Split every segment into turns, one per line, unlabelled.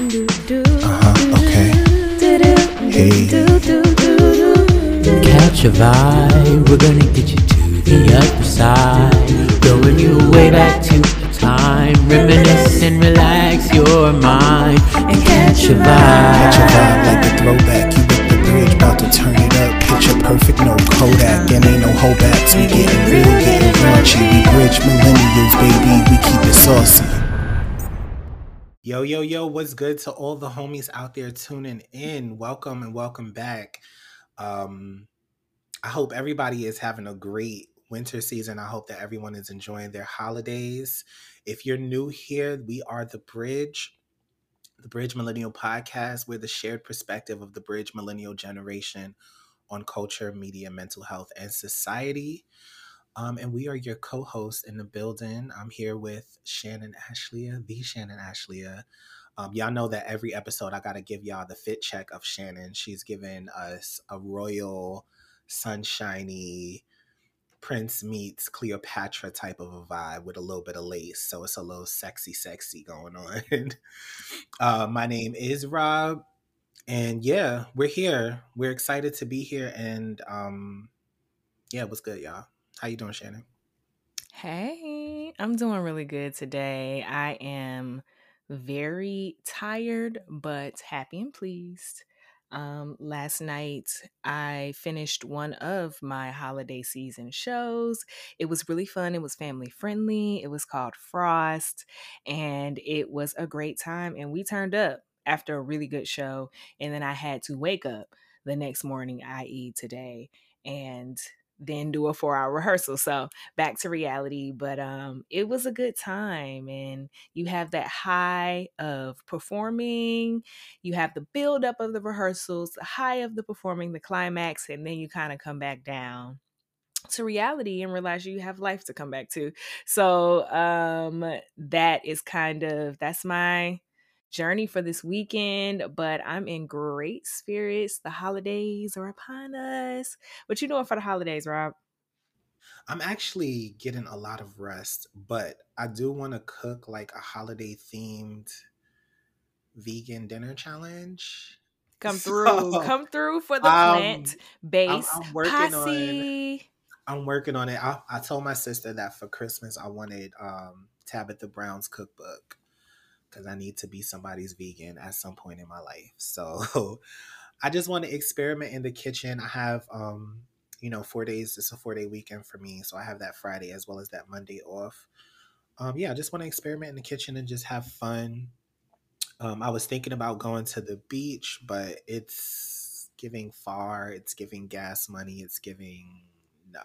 Okay. Hey.
Catch a vibe, we're gonna get you to the other side. Blowing you way back to the time. Reminisce and relax your mind. And catch a vibe.
Catch a vibe like a throwback. You with the bridge, about to turn it up. Picture perfect, no Kodak, and ain't no holdbacks. We getting real, getting raunchy. We bridge millennials, baby. We keep it saucy. Yo, what's good to all the homies out there tuning in? Welcome and welcome back. I hope everybody is having a great winter season. I hope that everyone is enjoying their holidays. If you're new here, we are The Bridge Millennial Podcast. We're the shared perspective of the Bridge Millennial generation on culture, media, mental health, and society. And we are your co-hosts in the building. I'm here with Shannon Ashlia, the Shannon Ashlia. Y'all know that every episode I got to give y'all the fit check of Shannon. She's given us a royal, sunshiny, Prince meets Cleopatra type of a vibe with a little bit of lace. So it's a little sexy going on. My name is Rob. And yeah, we're here. We're excited to be here. And yeah, what's good, y'all? How you doing, Shannon?
Hey, I'm doing really good today. I am very tired, but happy and pleased. Last night, I finished one of my holiday season shows. It was really fun. It was family friendly. It was called Frost, and it was a great time. And we turned up after a really good show. And then I had to wake up the next morning, i.e., today, and then do a 4-hour rehearsal. So back to reality. But it was a good time. And you have that high of performing, you have the build up of the rehearsals, the high of the performing, the climax, and then you kind of come back down to reality and realize you have life to come back to. So that's my journey for this weekend, but I'm in great spirits. The holidays are upon us. What you doing for the holidays, Rob?
I'm actually getting a lot of rest, but I do want to cook like a holiday themed vegan dinner challenge.
Come through.
So
Come through for the
um,
plant-based
I'm working on
posse.
I'm working on it. I told my sister that for Christmas I wanted Tabitha Brown's cookbook because I need to be somebody's vegan at some point in my life. So I just want to experiment in the kitchen. I have 4 days. It's a 4-day weekend for me, so I have that Friday as well as that Monday off. I just want to experiment in the kitchen and just have fun. I was thinking about going to the beach, but it's giving far. It's giving gas money. It's giving no.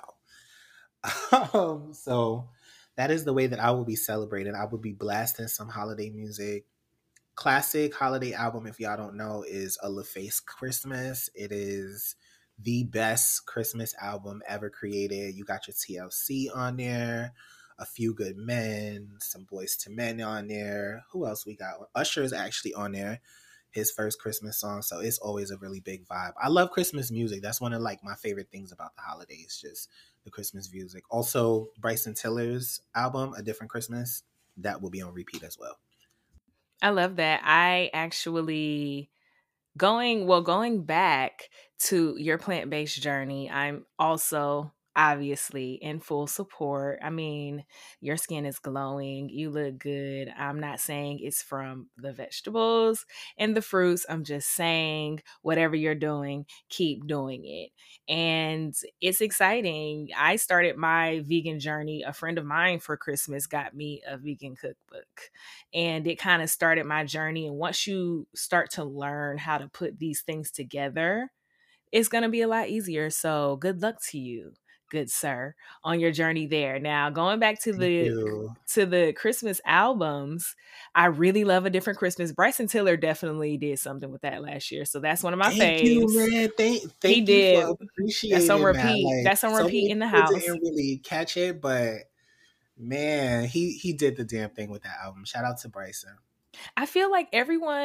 So that is the way that I will be celebrating. I will be blasting some holiday music. Classic holiday album, if y'all don't know, is A LaFace Christmas. It is the best Christmas album ever created. You got your TLC on there, A Few Good Men, some Boys to Men on there. Who else we got? Usher is actually on there, his first Christmas song. So it's always a really big vibe. I love Christmas music. That's one of like my favorite things about the holidays, just the Christmas music. Also, Bryson Tiller's album, A Different Christmas, that will be on repeat as well.
I love that. I actually going back to your plant-based journey, I'm also obviously in full support. I mean, your skin is glowing, you look good. I'm not saying it's from the vegetables and the fruits. I'm just saying whatever you're doing, keep doing it. And it's exciting. I started my vegan journey. A friend of mine for Christmas got me a vegan cookbook, and it kind of started my journey. And once you start to learn how to put these things together, it's going to be a lot easier. So good luck to you, good sir, on your journey there. Now, going back to
Thank you.
the Christmas albums, I really love A Different Christmas. Bryson Tiller definitely did something with that last year. So that's one of my
Thank you,
faves.
man.
He
Thank you
did.
for
That's on
appreciating that.
repeat.
Like
That's on
so
repeat
many
in the
people
house.
didn't really catch it, but man, he did the damn thing with that album. Shout out to Bryson.
I feel like everyone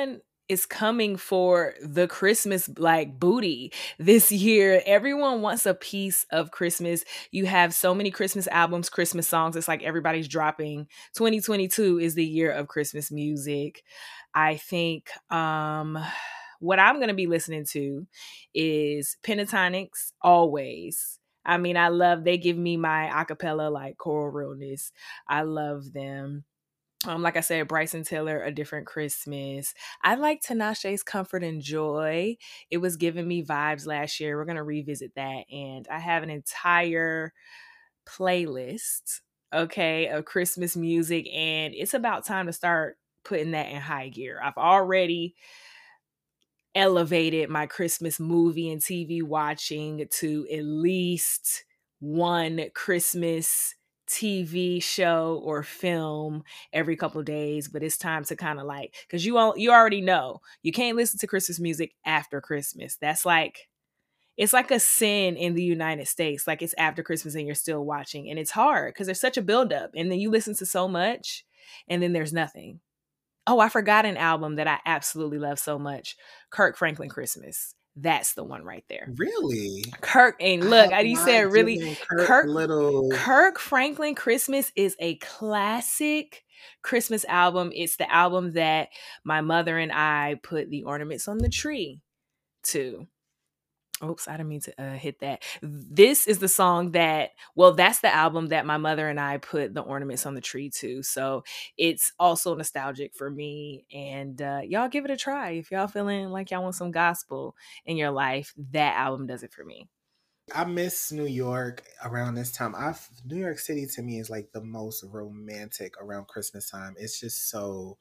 is coming for the Christmas like booty this year. Everyone wants a piece of Christmas. You have so many Christmas albums, Christmas songs. It's like everybody's dropping. 2022 is the year of Christmas music. I think what I'm going to be listening to is Pentatonix Always. I mean, they give me my acapella like choral realness. I love them. Like I said, Bryson Tiller, A Different Christmas. I like Tinashe's Comfort and Joy. It was giving me vibes last year. We're going to revisit that. And I have an entire playlist, okay, of Christmas music. And it's about time to start putting that in high gear. I've already elevated my Christmas movie and TV watching to at least one Christmas TV show or film every couple of days, but it's time to kind of like, because you already know you can't listen to Christmas music after Christmas. That's like, it's like a sin in the United States. Like it's after Christmas and you're still watching, and it's hard because there's such a buildup, and then you listen to so much, and then there's nothing. Oh, I forgot an album that I absolutely love so much. Kirk Franklin Christmas. That's the one right there.
Really?
Kirk, and look, you said really
Kirk
Kirk Franklin Christmas is a classic Christmas album. It's the album that my mother and I put the ornaments on the tree to. Oops, I didn't mean to hit that. This is the song that's the album that my mother and I put the ornaments on the tree to. So it's also nostalgic for me. And y'all give it a try. If y'all feeling like y'all want some gospel in your life, that album does it for me.
I miss New York around this time. New York City to me is like the most romantic around Christmas time. It's just so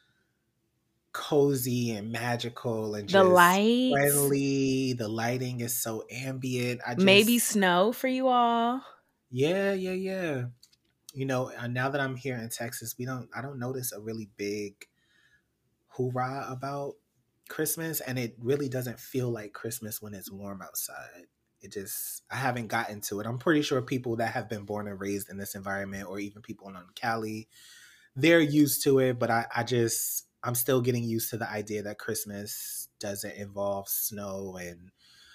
cozy and magical and just friendly. The lighting is so ambient.
Maybe snow for you all.
Yeah. You know, now that I'm here in Texas, I don't notice a really big hoorah about Christmas, and it really doesn't feel like Christmas when it's warm outside. I haven't gotten to it. I'm pretty sure people that have been born and raised in this environment, or even people in Cali, they're used to it, but I'm still getting used to the idea that Christmas doesn't involve snow and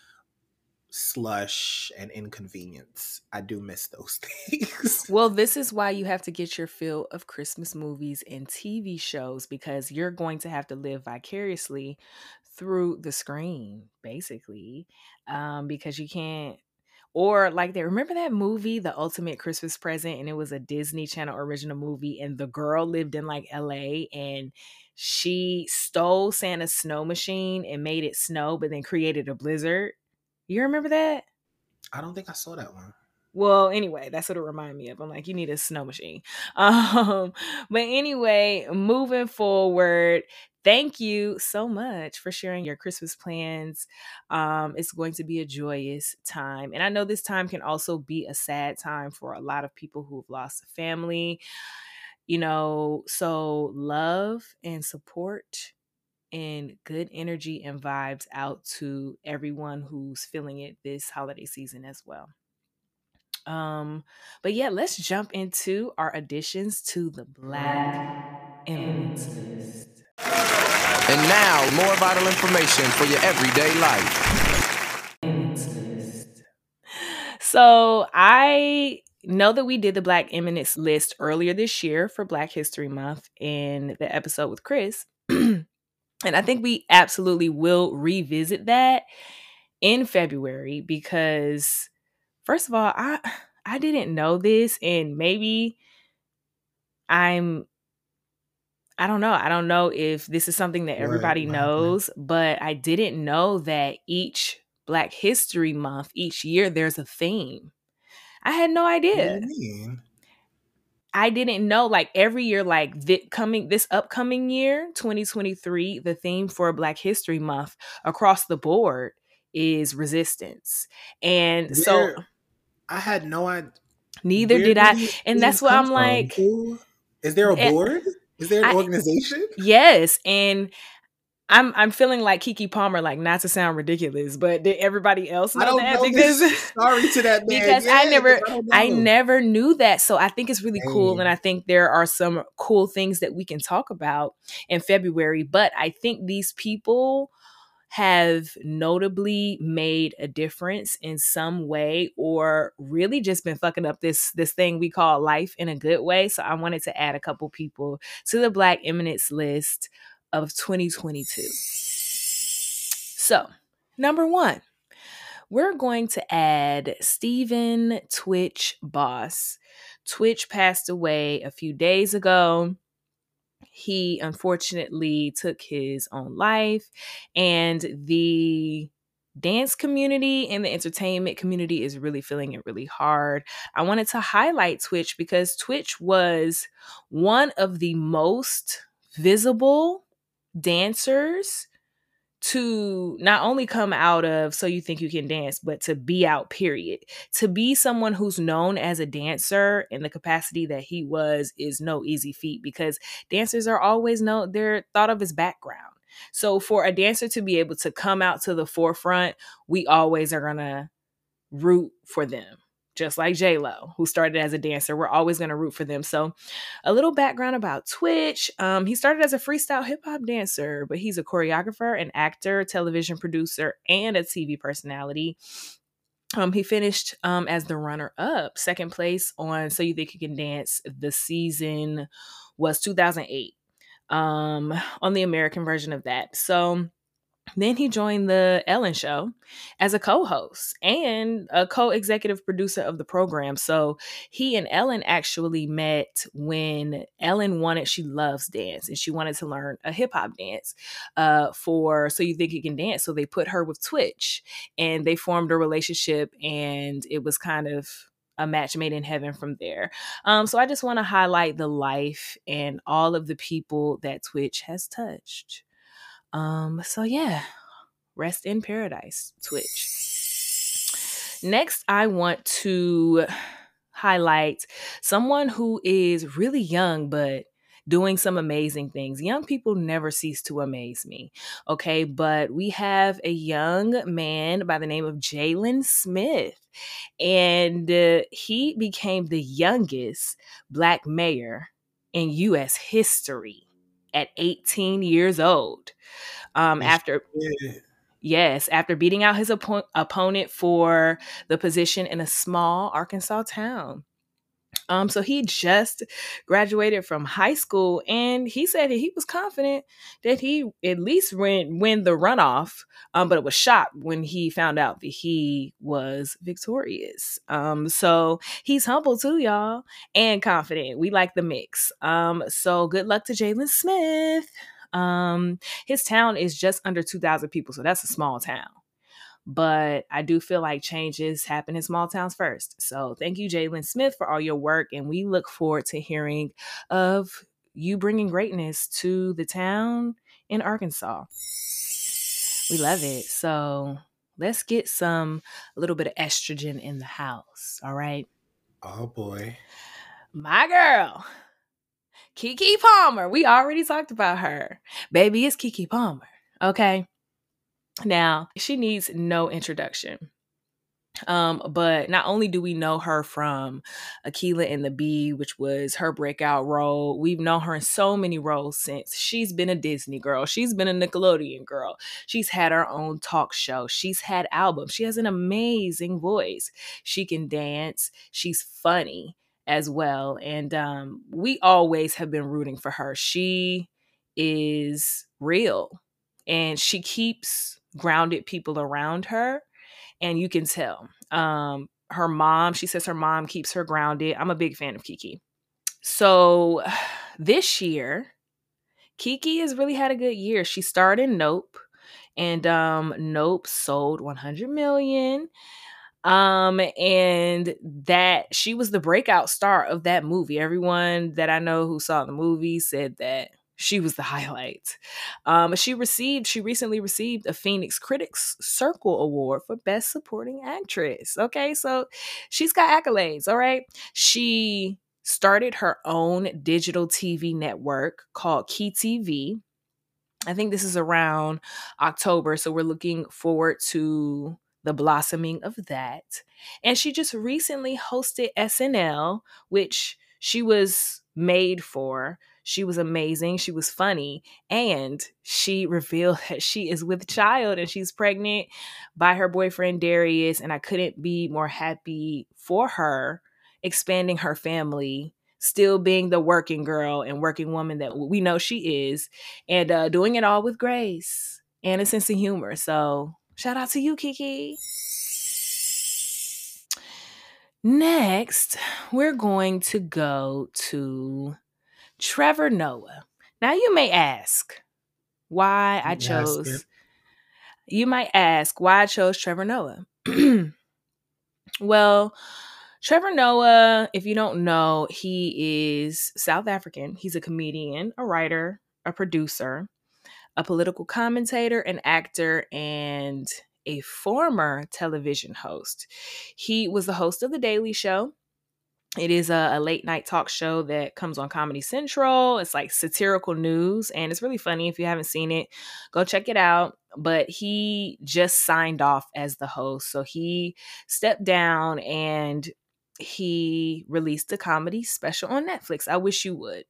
slush and inconvenience. I do miss those things.
Well, this is why you have to get your fill of Christmas movies and TV shows, because you're going to have to live vicariously through the screen, basically, because you can't. Or like remember that movie, The Ultimate Christmas Present, and it was a Disney Channel original movie, and the girl lived in like LA, and she stole Santa's snow machine and made it snow, but then created a blizzard. You remember that?
I don't think I saw that one.
Well, anyway, that's what it reminded me of. I'm like, you need a snow machine. But anyway, moving forward, thank you so much for sharing your Christmas plans. It's going to be a joyous time. And I know this time can also be a sad time for a lot of people who've lost a family. You know, so love and support and good energy and vibes out to everyone who's feeling it this holiday season as well. But yeah, let's jump into our additions to the Black Eminence List.
And now, more vital information for your everyday life.
So I know that we did the Black Eminence List earlier this year for Black History Month in the episode with Chris. And I think we absolutely will revisit that in February, because first of all, I didn't know this, and maybe I don't know. I don't know if this is something that everybody knows, but I didn't know that each Black History Month, each year, there's a theme. I had no idea.
What do you mean?
I didn't know, like every year, like this upcoming year, 2023, the theme for Black History Month across the board is resistance. And so
I had no idea.
Neither did I. And that's what I'm like.
Is there a board? Is there an organization?
Yes. And I'm feeling like Keke Palmer, like not to sound ridiculous, but did everybody else
I
know
don't
that?
know
Because
this. Sorry to that man.
because
Yeah,
I
'cause I don't know.
never knew that. So I think it's really cool.
Dang.
And I think there are some cool things that we can talk about in February. But I think these people have notably made a difference in some way, or really just been fucking up this thing we call life in a good way. So I wanted to add a couple people to the Black Eminence list of 2022. So, number 1, we're going to add Stephen Twitch Boss. Twitch passed away a few days ago. He unfortunately took his own life, and the dance community and the entertainment community is really feeling it really hard. I wanted to highlight Twitch because Twitch was one of the most visible dancers to not only come out of So You Think You Can Dance, but to be out, period. To be someone who's known as a dancer in the capacity that he was is no easy feat, because dancers are always they're thought of as background. So for a dancer to be able to come out to the forefront, we always are gonna root for them. Just like J-Lo, who started as a dancer, we're always going to root for them. So a little background about Twitch. He started as a freestyle hip hop dancer, but he's a choreographer, an actor, television producer, and a TV personality. He finished as the runner-up, second place on So You Think You Can Dance. The season was 2008 on the American version of that. So then he joined the Ellen Show as a co-host and a co-executive producer of the program. So he and Ellen actually met when Ellen she loves dance and she wanted to learn a hip hop dance for So You Think You Can Dance. So they put her with Twitch and they formed a relationship, and it was kind of a match made in heaven from there. So I just want to highlight the life and all of the people that Twitch has touched. So yeah, rest in paradise, Twitch. Next, I want to highlight someone who is really young, but doing some amazing things. Young people never cease to amaze me. Okay, but we have a young man by the name of Jalen Smith, and he became the youngest Black mayor in U.S. history at 18 years old. After beating out his opponent for the position in a small Arkansas town. So he just graduated from high school, and he said that he was confident that he at least win the runoff, but it was shocked when he found out that he was victorious. So he's humble too, y'all, and confident. We like the mix. So good luck to Jalen Smith. His town is just under 2,000 people, so that's a small town. But I do feel like changes happen in small towns first. So thank you, Jalen Smith, for all your work, and we look forward to hearing of you bringing greatness to the town in Arkansas. We love it. So let's get a little bit of estrogen in the house. All right.
Oh boy.
My girl, Keke Palmer. We already talked about her. Baby, it's Keke Palmer. Okay. Now, she needs no introduction. But not only do we know her from Akeelah and the Bee, which was her breakout role, we've known her in so many roles since. She's been a Disney girl. She's been a Nickelodeon girl. She's had her own talk show. She's had albums. She has an amazing voice. She can dance. She's funny as well. And we always have been rooting for her. She is real, and she keeps grounded people around her. And you can tell. Her mom, she says her mom keeps her grounded. I'm a big fan of Keke. So this year, Keke has really had a good year. She starred in Nope, and Nope sold 100 million. And that she was the breakout star of that movie. Everyone that I know who saw the movie said that she was the highlight. She recently received a Phoenix Critics Circle Award for Best Supporting Actress. Okay, so she's got accolades, all right? She started her own digital TV network called Key TV. I think this is around October. So we're looking forward to the blossoming of that. And she just recently hosted SNL, which she was made for. She was amazing. She was funny. And she revealed that she is with child and she's pregnant by her boyfriend, Darius. And I couldn't be more happy for her, expanding her family, still being the working girl and working woman that we know she is, and doing it all with grace and a sense of humor. So shout out to you, Kiki. Next, we're going to go to Trevor Noah. Now you may ask why I chose. You might ask why I chose Trevor Noah. Well, Trevor Noah, if you don't know, he is South African. He's a comedian, a writer, a producer, a political commentator, an actor, and a former television host. He was the host of The Daily Show. It is a late night talk show that comes on Comedy Central. It's like satirical news, and it's really funny. If you haven't seen it, go check it out. But he just signed off as the host. So he stepped down and he released a comedy special on Netflix. I wish you would.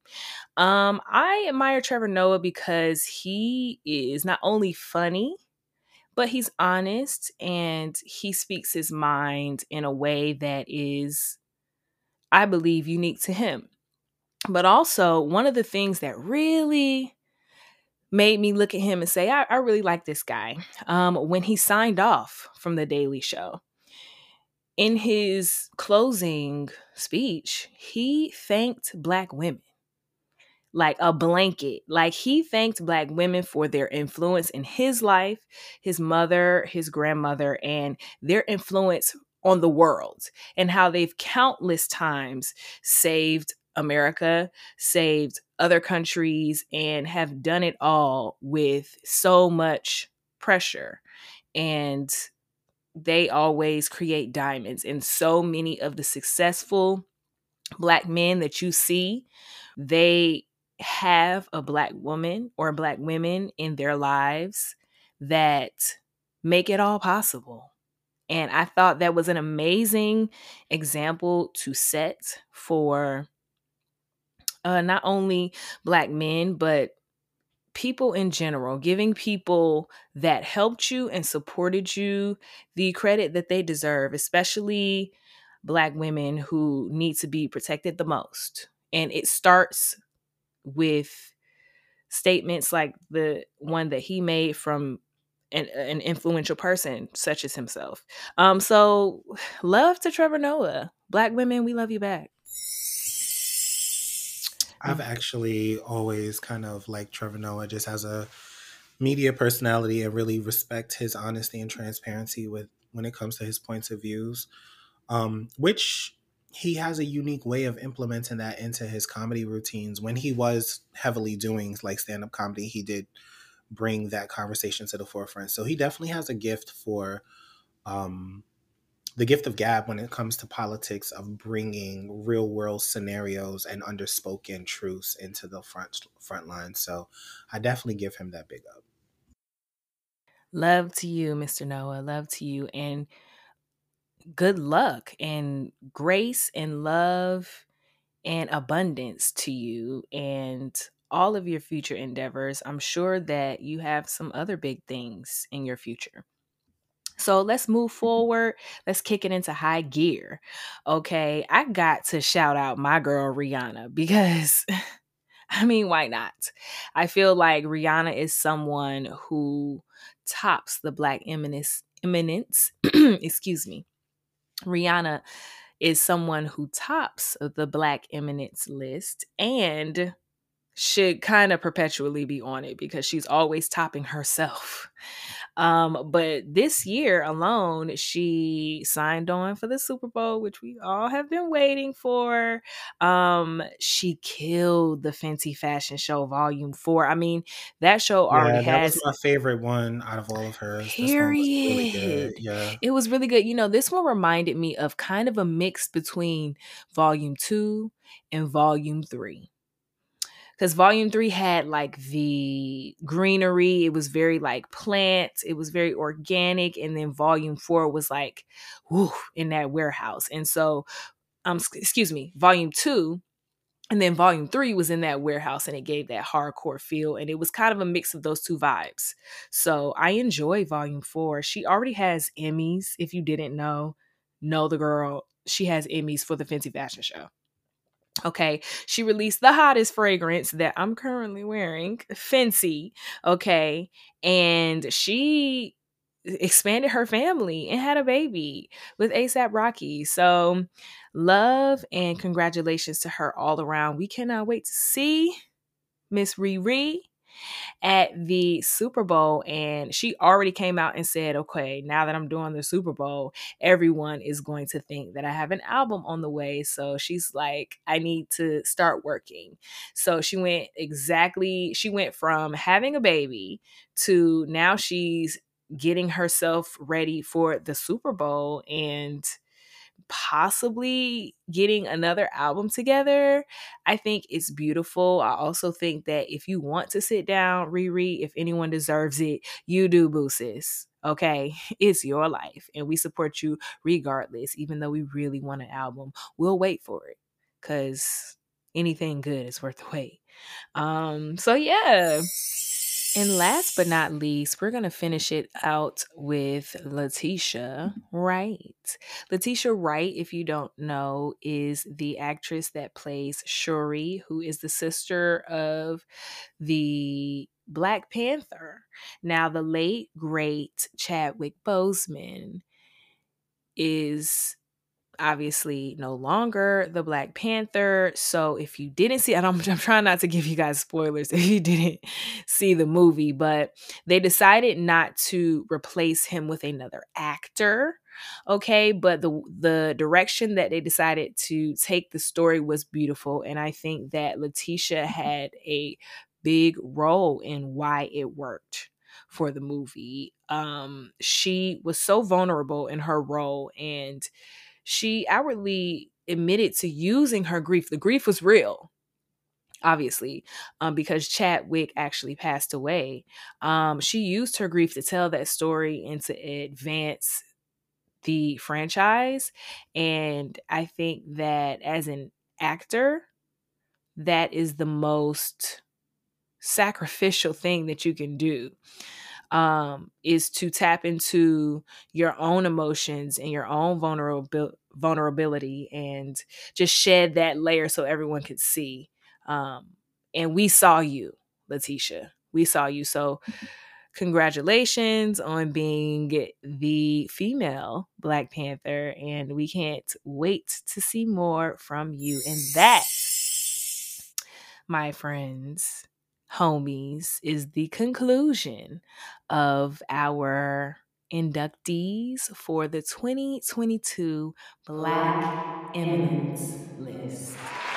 I admire Trevor Noah because he is not only funny, but he's honest and he speaks his mind in a way that is, I believe, unique to him. But also, one of the things that really made me look at him and say, I really like this guy, when he signed off from The Daily Show. In his closing speech, he thanked Black women like a blanket. Like, he thanked Black women for their influence in his life, his mother, his grandmother, and their influence on the world, and how they've countless times saved America, saved other countries, and have done it all with so much pressure. And they always create diamonds. And so many of the successful Black men that you see, they have a Black woman or Black women in their lives that make it all possible. And I thought that was an amazing example to set for not only Black men, but people in general, giving people that helped you and supported you the credit that they deserve, especially Black women who need to be protected the most. And it starts with statements like the one that he made from an influential person such as himself. So love to Trevor Noah. Black women, we love you back.
I've actually always kind of liked Trevor Noah just as a media personality and really respect his honesty and transparency when it comes to his points of views, which he has a unique way of implementing that into his comedy routines. When he was heavily doing like stand-up comedy, he did bring that conversation to the forefront. So he definitely has a gift for the gift of gab when it comes to politics, of bringing real world scenarios and underspoken truths into the front line. So I definitely give him that big up.
Love to you, Mr. Noah. Love to you. And good luck and grace and love and abundance to you and all of your future endeavors. I'm sure that you have some other big things in your future. So let's move forward. Let's kick it into high gear. Okay, I got to shout out my girl Rihanna because, I mean, why not? I feel like Rihanna is someone who tops the Black eminence. Excuse me. Rihanna is someone who tops the Black eminence list and should kind of perpetually be on it because she's always topping herself. But this year alone, she signed on for the Super Bowl, which we all have been waiting for. She killed the Fenty Fashion Show Volume 4. I mean, that show already
that
has...
was my favorite one out of all of hers.
Period.
This one was really good. Yeah.
It was really good. You know, this one reminded me of kind of a mix between Volume 2 and Volume 3. because volume 3 had like the greenery. It was very like plants. It was very organic. And then volume 4 was like, whew, in that warehouse. And so, volume 2 and then volume 3 was in that warehouse, and it gave that hardcore feel. And it was kind of a mix of those two vibes. So I enjoy volume 4. She already has Emmys. If you didn't know the girl. She has Emmys for the Fenty Fashion Show. Okay, she released the hottest fragrance that I'm currently wearing, Fenty. Okay, and she expanded her family and had a baby with ASAP Rocky. So, love and congratulations to her all around. We cannot wait to see Miss Riri at the Super Bowl, and she already came out and said, okay, now that I'm doing the Super Bowl, everyone is going to think that I have an album on the way. So she's like, I need to start working. So she went from having a baby to now she's getting herself ready for the Super Bowl and possibly getting another album together. I think it's beautiful. I also think that if you want to sit down, Riri, if anyone deserves it, you do, boo sis. Okay, it's your life, and we support you regardless. Even though we really want an album, we'll wait for it because anything good is worth the wait. So yeah. And last but not least, we're going to finish it out with Letitia Wright. Letitia Wright, if you don't know, is the actress that plays Shuri, who is the sister of the Black Panther. Now, the late, great Chadwick Boseman is obviously no longer the Black Panther. So if you didn't see, and I'm trying not to give you guys spoilers if you didn't see the movie, but they decided not to replace him with another actor. Okay, but the direction that they decided to take the story was beautiful, and I think that Letitia had a big role in why it worked for the movie. She was so vulnerable in her role, and she outwardly admitted to using her grief. The grief was real, obviously, because Chadwick actually passed away. She used her grief to tell that story and to advance the franchise. And I think that as an actor, that is the most sacrificial thing that you can do. Is to tap into your own emotions and your own vulnerability and just shed that layer so everyone could see. And we saw you, Letitia. We saw you. So congratulations on being the female Black Panther. And we can't wait to see more from you. And that, my friends, homies, is the conclusion of our inductees for the 2022 Black Eminence List.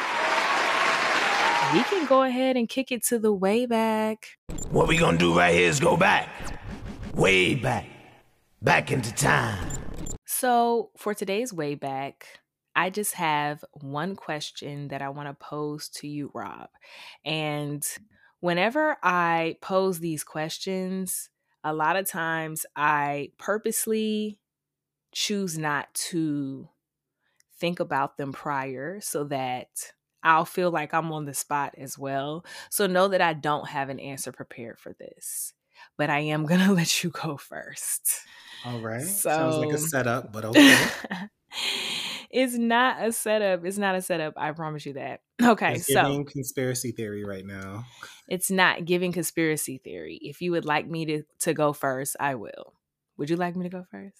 We can go ahead and kick it to the way back.
What we gonna do right here is go back. Way back. Back into time.
So for today's way back, I just have one question that I want to pose to you, Rob. And whenever I pose these questions, a lot of times I purposely choose not to think about them prior so that I'll feel like I'm on the spot as well. So know that I don't have an answer prepared for this, but I am going to let you go first.
All right.
So,
sounds like a setup, but okay.
It's not a setup. It's not a setup. I promise you that. Okay,
It's
so
giving conspiracy theory right now.
it's not giving conspiracy theory. If you would like me to go first, I will. Would you like me to go first?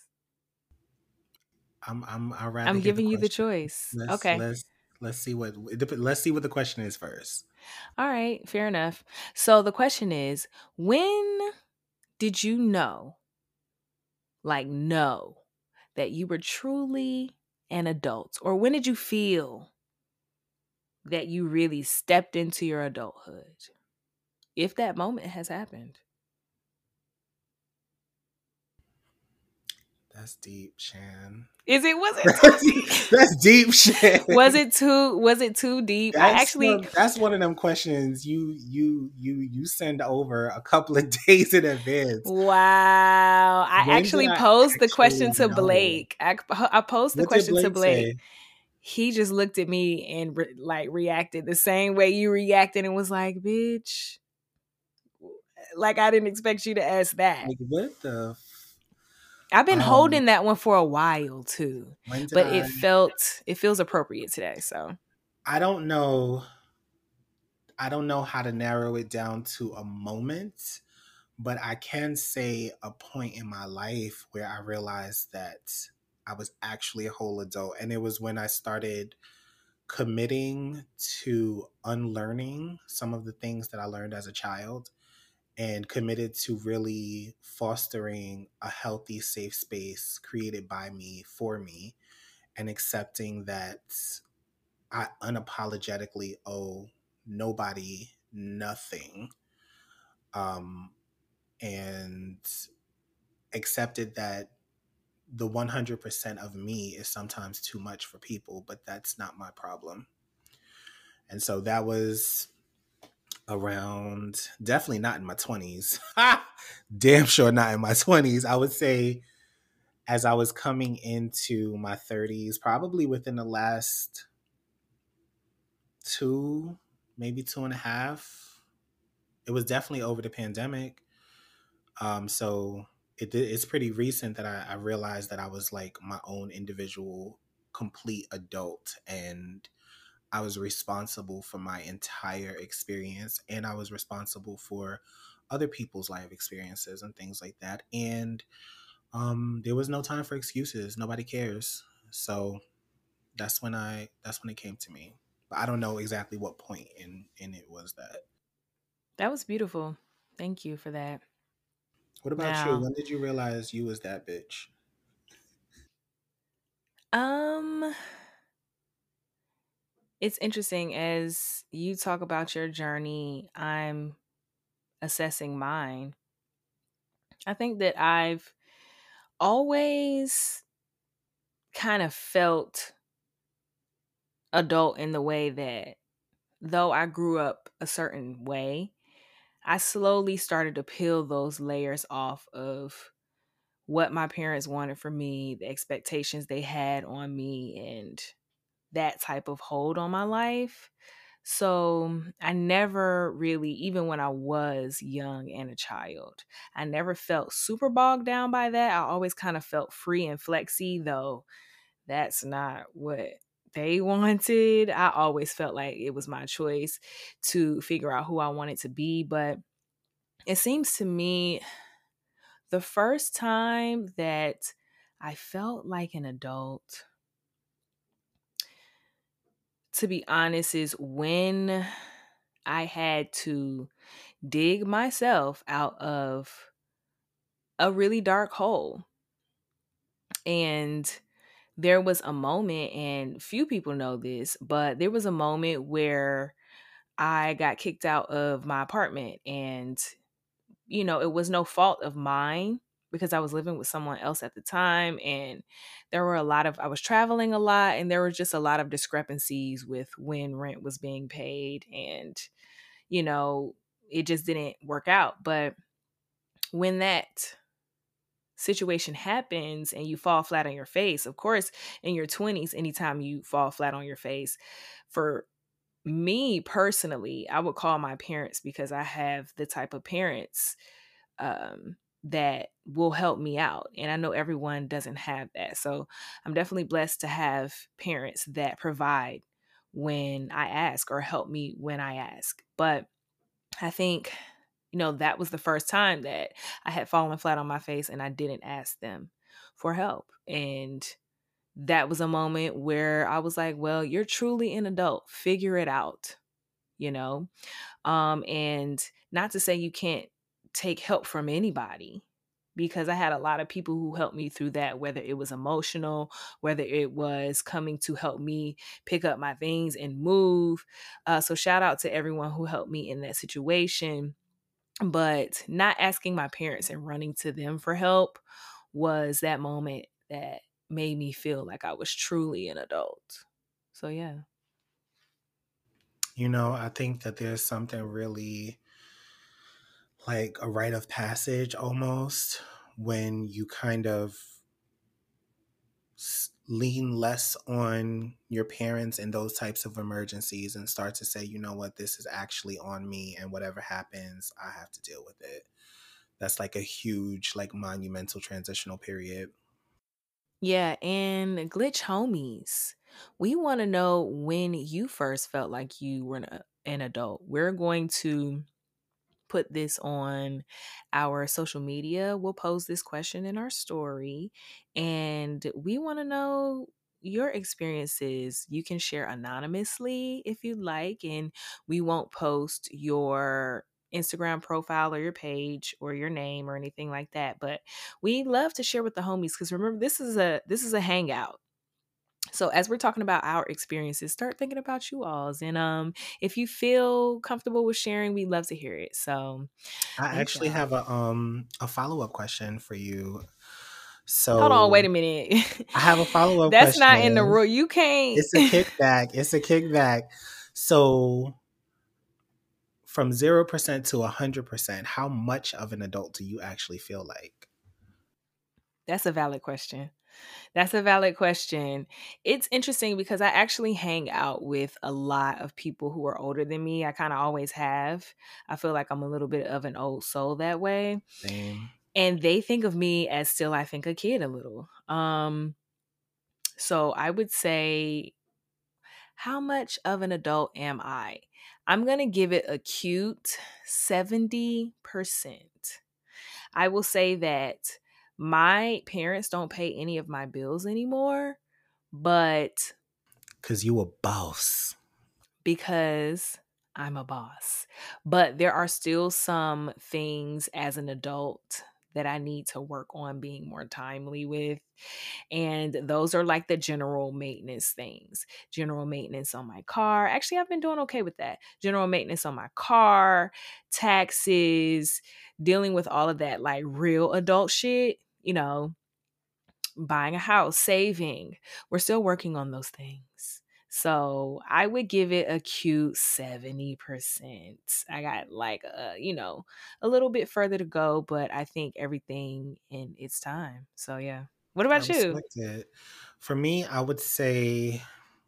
I'm
giving you the choice. Okay.
Let's see what the question is first.
All right, fair enough. So the question is, when did you know that you were truly an adult? Or when did you feel that you really stepped into your adulthood? If that moment has happened.
That's deep, Shan.
Was it too deep?
That's deep shit.
Was it too deep? I actually,
That's one of them questions you send over a couple of days in advance.
wow. I
When did
actually
I
posed the
actually
question to
know?
Blake. I posed the
What did
question to
Blake
Blake.
say?
He just looked at me and reacted the same way you reacted and was like, bitch, like I didn't expect you to ask that.
Like what the?
I've been
Um,
holding that one for a while too,
when did
but
I?
it feels appropriate today. So
I don't know. I don't know how to narrow it down to a moment, but I can say a point in my life where I realized that I was actually a whole adult. And it was when I started committing to unlearning some of the things that I learned as a child and committed to really fostering a healthy, safe space created by me for me and accepting that I unapologetically owe nobody nothing. Um, and accepted that the 100% of me is sometimes too much for people, but that's not my problem. And so that was around, definitely not in my 20s. Damn sure not in my 20s. I would say as I was coming into my 30s, probably within the last two, maybe 2.5. It was definitely over the pandemic. So it's pretty recent that I realized that I was like my own individual, complete adult, and I was responsible for my entire experience, and I was responsible for other people's life experiences and things like that. And there was no time for excuses. Nobody cares. So that's when it came to me. But I don't know exactly what point in it was that.
that was beautiful. Thank you for that.
What about you?
Now,
When did you realize you was that bitch?
um, it's interesting as you talk about your journey. I'm assessing mine. I think that I've always kind of felt adult in the way that though I grew up a certain way, I slowly started to peel those layers off of what my parents wanted for me, the expectations they had on me, and that type of hold on my life. So I never really, even when I was young and a child, I never felt super bogged down by that. I always kind of felt free and flexy, though that's not what they wanted. I always felt like it was my choice to figure out who I wanted to be. But it seems to me the first time that I felt like an adult, to be honest, is when I had to dig myself out of a really dark hole. And there was a moment, and few people know this, but there was a moment where I got kicked out of my apartment. And, it was no fault of mine because I was living with someone else at the time. And I was traveling a lot, and there were just a lot of discrepancies with when rent was being paid. And, you know, it just didn't work out. But when that situation happens and you fall flat on your face, of course, in your 20s, anytime you fall flat on your face, for me personally, I would call my parents because I have the type of parents that will help me out. And I know everyone doesn't have that. So I'm definitely blessed to have parents that provide when I ask or help me when I ask. But I think, that was the first time that I had fallen flat on my face and I didn't ask them for help. And that was a moment where I was like, well, you're truly an adult. Figure it out, you know? And not to say you can't take help from anybody, because I had a lot of people who helped me through that, whether it was emotional, whether it was coming to help me pick up my things and move. So shout out to everyone who helped me in that situation. But not asking my parents and running to them for help was that moment that made me feel like I was truly an adult. So yeah.
I think that there's something really like a rite of passage almost when you kind of lean less on your parents in those types of emergencies and start to say, you know what, this is actually on me, and whatever happens, I have to deal with it. That's like a huge, like monumental transitional period.
Yeah, and glitch homies, we want to know when you first felt like you were an adult. We're going to put this on our social media. We'll pose this question in our story, and we want to know your experiences. You can share anonymously if you'd like, and we won't post your Instagram profile or your page or your name or anything like that, but we love to share with the homies, because remember, this is a hangout. So as we're talking about our experiences, start thinking about you all's. And if you feel comfortable with sharing, we'd love to hear it. So
I
thank
actually
y'all.
have a follow-up question for you.
Hold on, wait
So
a minute.
I have a follow-up
That's not in the
question.
rule. You can't.
It's a kickback. It's a kickback. So from 0% to 100%, how much of an adult do you actually feel like?
That's a valid question. That's a valid question. It's interesting because I actually hang out with a lot of people who are older than me. I kind of always have. I feel like I'm a little bit of an old soul that way.
Same.
And they think of me as still, I think, a kid a little. So I would say, how much of an adult am I? I'm going to give it a cute 70%. I will say that my parents don't pay any of my bills anymore, but
Because you a boss.
because I'm a boss. But there are still some things as an adult that I need to work on being more timely with. And those are like the general maintenance things. General maintenance on my car. Actually, I've been doing okay with that. General maintenance on my car, taxes, dealing with all of that like real adult shit, buying a house, saving. We're still working on those things. So I would give it a cute 70%. I got like a little bit further to go, but I think everything in its time. So yeah. What
I
about you?
respect it. For me, I would say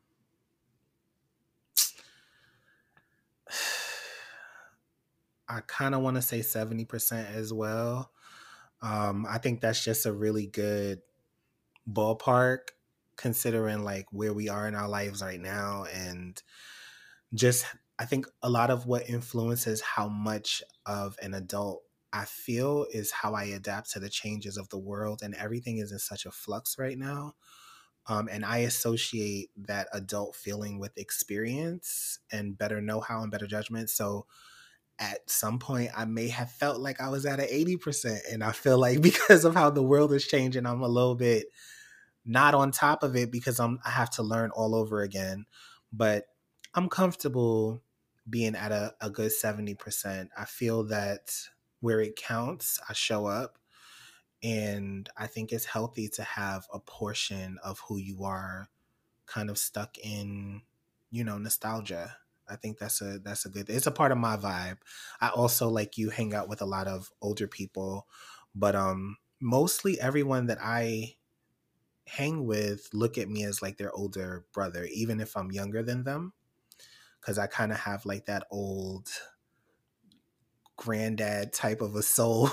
I kind of want to say 70% as well. I think that's just a really good ballpark considering like where we are in our lives right now, and just I think a lot of what influences how much of an adult I feel is how I adapt to the changes of the world, and everything is in such a flux right now. And I associate that adult feeling with experience and better know-how and better judgment. So at some point I may have felt like I was at an 80%. And I feel like because of how the world is changing, I'm a little bit not on top of it because I have to learn all over again. But I'm comfortable being at a good 70%. I feel that where it counts, I show up. And I think it's healthy to have a portion of who you are kind of stuck in, nostalgia. I think that's a good, it's a part of my vibe. I also, like you, hang out with a lot of older people, but mostly everyone that I hang with look at me as like their older brother, even if I'm younger than them, because I kind of have like that old granddad type of a soul.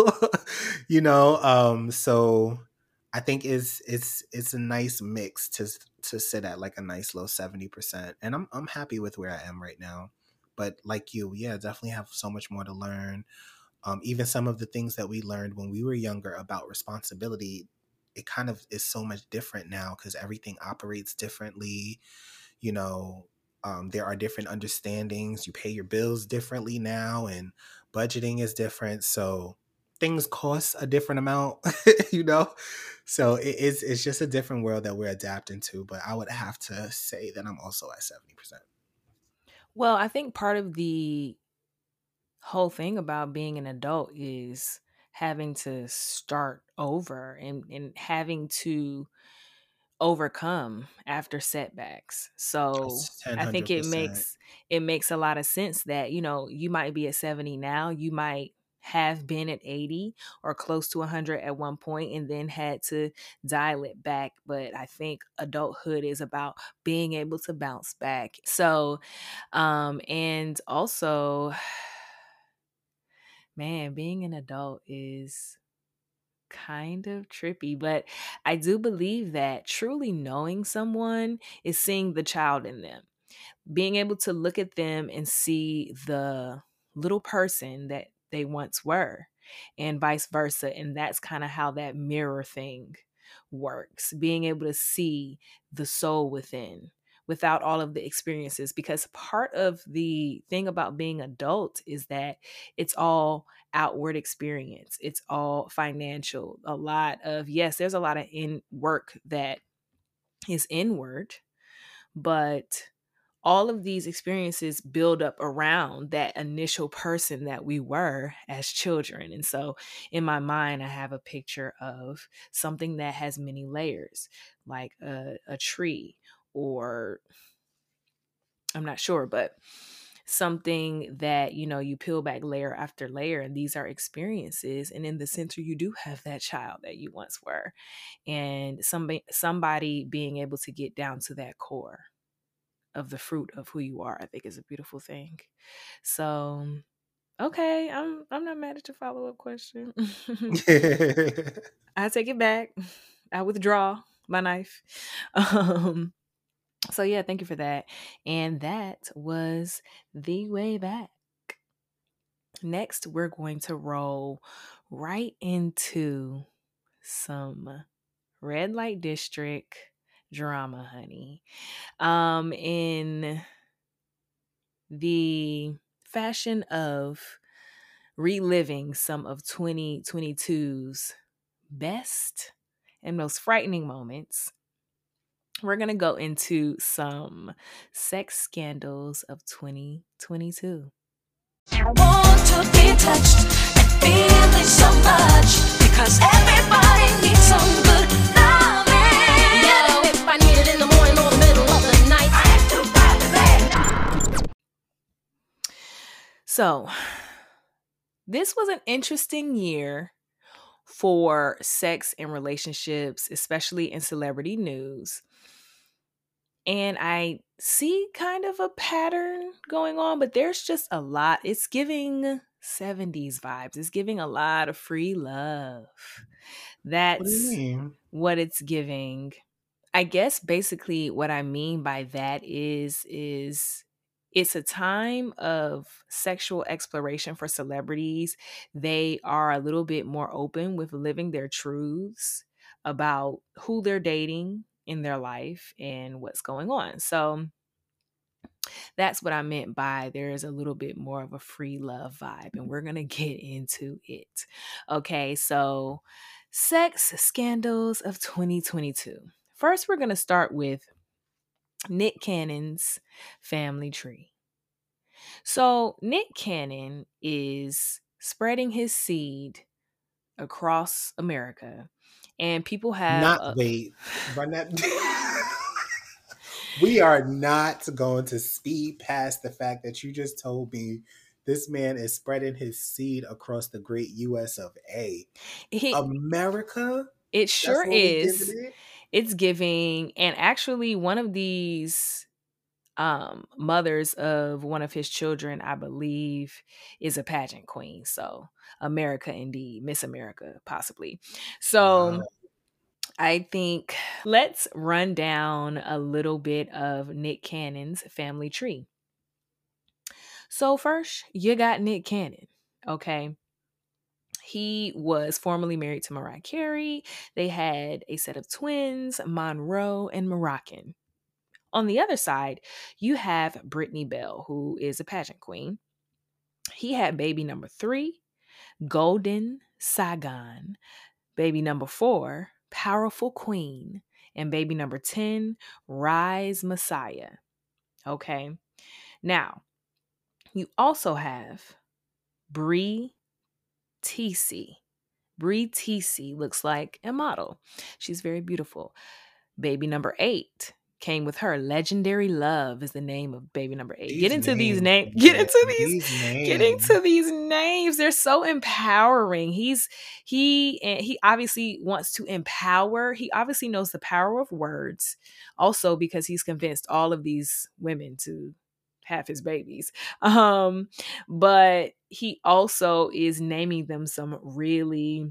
So I think it's a nice mix to sit at like a nice low 70%, and I'm happy with where I am right now. But like you, yeah, definitely have so much more to learn. Even some of the things that we learned when we were younger about responsibility, it kind of is so much different now because everything operates differently. you know there are different understandings. You pay your bills differently now, and budgeting is different, so things cost a different amount. you know so it's just a different world that we're adapting to, but I would have to say that I'm also at 70%.
Well, I think part of the whole thing about being an adult is having to start over and having to overcome after setbacks. So
That's
I think
100%.
it makes a lot of sense that, you know, you might be at 70 now, you might have been at 80 or close to 100 at one point and then had to dial it back. But I think adulthood is about being able to bounce back. So and also, man, being an adult is kind of trippy, but I do believe that truly knowing someone is seeing the child in them, being able to look at them and see the little person that they once were, and vice versa. And that's kind of how that mirror thing works, being able to see the soul within without all of the experiences. Because part of the thing about being adult is that it's all outward experience, it's all financial. A lot of, yes, there's a lot of in work that is inward, but all of these experiences build up around that initial person that we were as children. And so in my mind, I have a picture of something that has many layers, like a tree, or I'm not sure, but something that, you know, you peel back layer after layer, and these are experiences. And in the center, you do have that child that you once were, and somebody being able to get down to that core of the fruit of who you are, I think is a beautiful thing. So, okay, I'm not mad at your follow-up question. I take it back. I withdraw my knife. So yeah, thank you for that. And that was the way back. Next, we're going to roll right into some red light district drama, honey. In the fashion of reliving some of 2022's best and most frightening moments, we're going to go into some sex scandals of 2022.
I want to be touched and feeling so much because everybody needs some good loving. Yeah, if I need it in the morning or the middle of the night, I have to buy the bed.
So, this was an interesting year for sex and relationships, especially in celebrity news. And I see kind of a pattern going on, but there's just a lot. It's giving 70s vibes. It's giving a lot of free love. That's
What do you mean?
what it's giving. I guess basically what I mean by that is it's a time of sexual exploration for celebrities. They are a little bit more open with living their truths about who they're dating in their life and what's going on. So that's what I meant by there is a little bit more of a free love vibe, and we're going to get into it. Okay, so sex scandals of 2022. First, we're going to start with Nick Cannon's family tree. So Nick Cannon is spreading his seed across America, and people have
wait, run that. We are not going to speed past the fact that you just told me this man is spreading his seed across the great US of A. America?
It sure is.
It?
It's giving, and actually one of these mothers of one of his children, I believe, is a pageant queen. So America indeed, Miss America possibly. So wow. I think let's run down a little bit of Nick Cannon's family tree. So first, you got Nick Cannon, okay? He was formerly married to Mariah Carey. They had a set of twins, Monroe and Moroccan. On the other side, you have Brittany Bell, who is a pageant queen. He had baby number 3, Golden Saigon, baby number 4, Powerful Queen, and baby number 10, Rise Messiah. Okay. Now, you also have Bree TC, Bree Teesey looks like a model. She's very beautiful. Baby number 8 came with her. Legendary Love is the name of baby number 8. Get
These
into these
names,
names.
man. These
Get
names.
into these names. They're so empowering. He obviously wants to empower. He obviously knows the power of words. Also because he's convinced all of these women to have his babies. But he also is naming them some really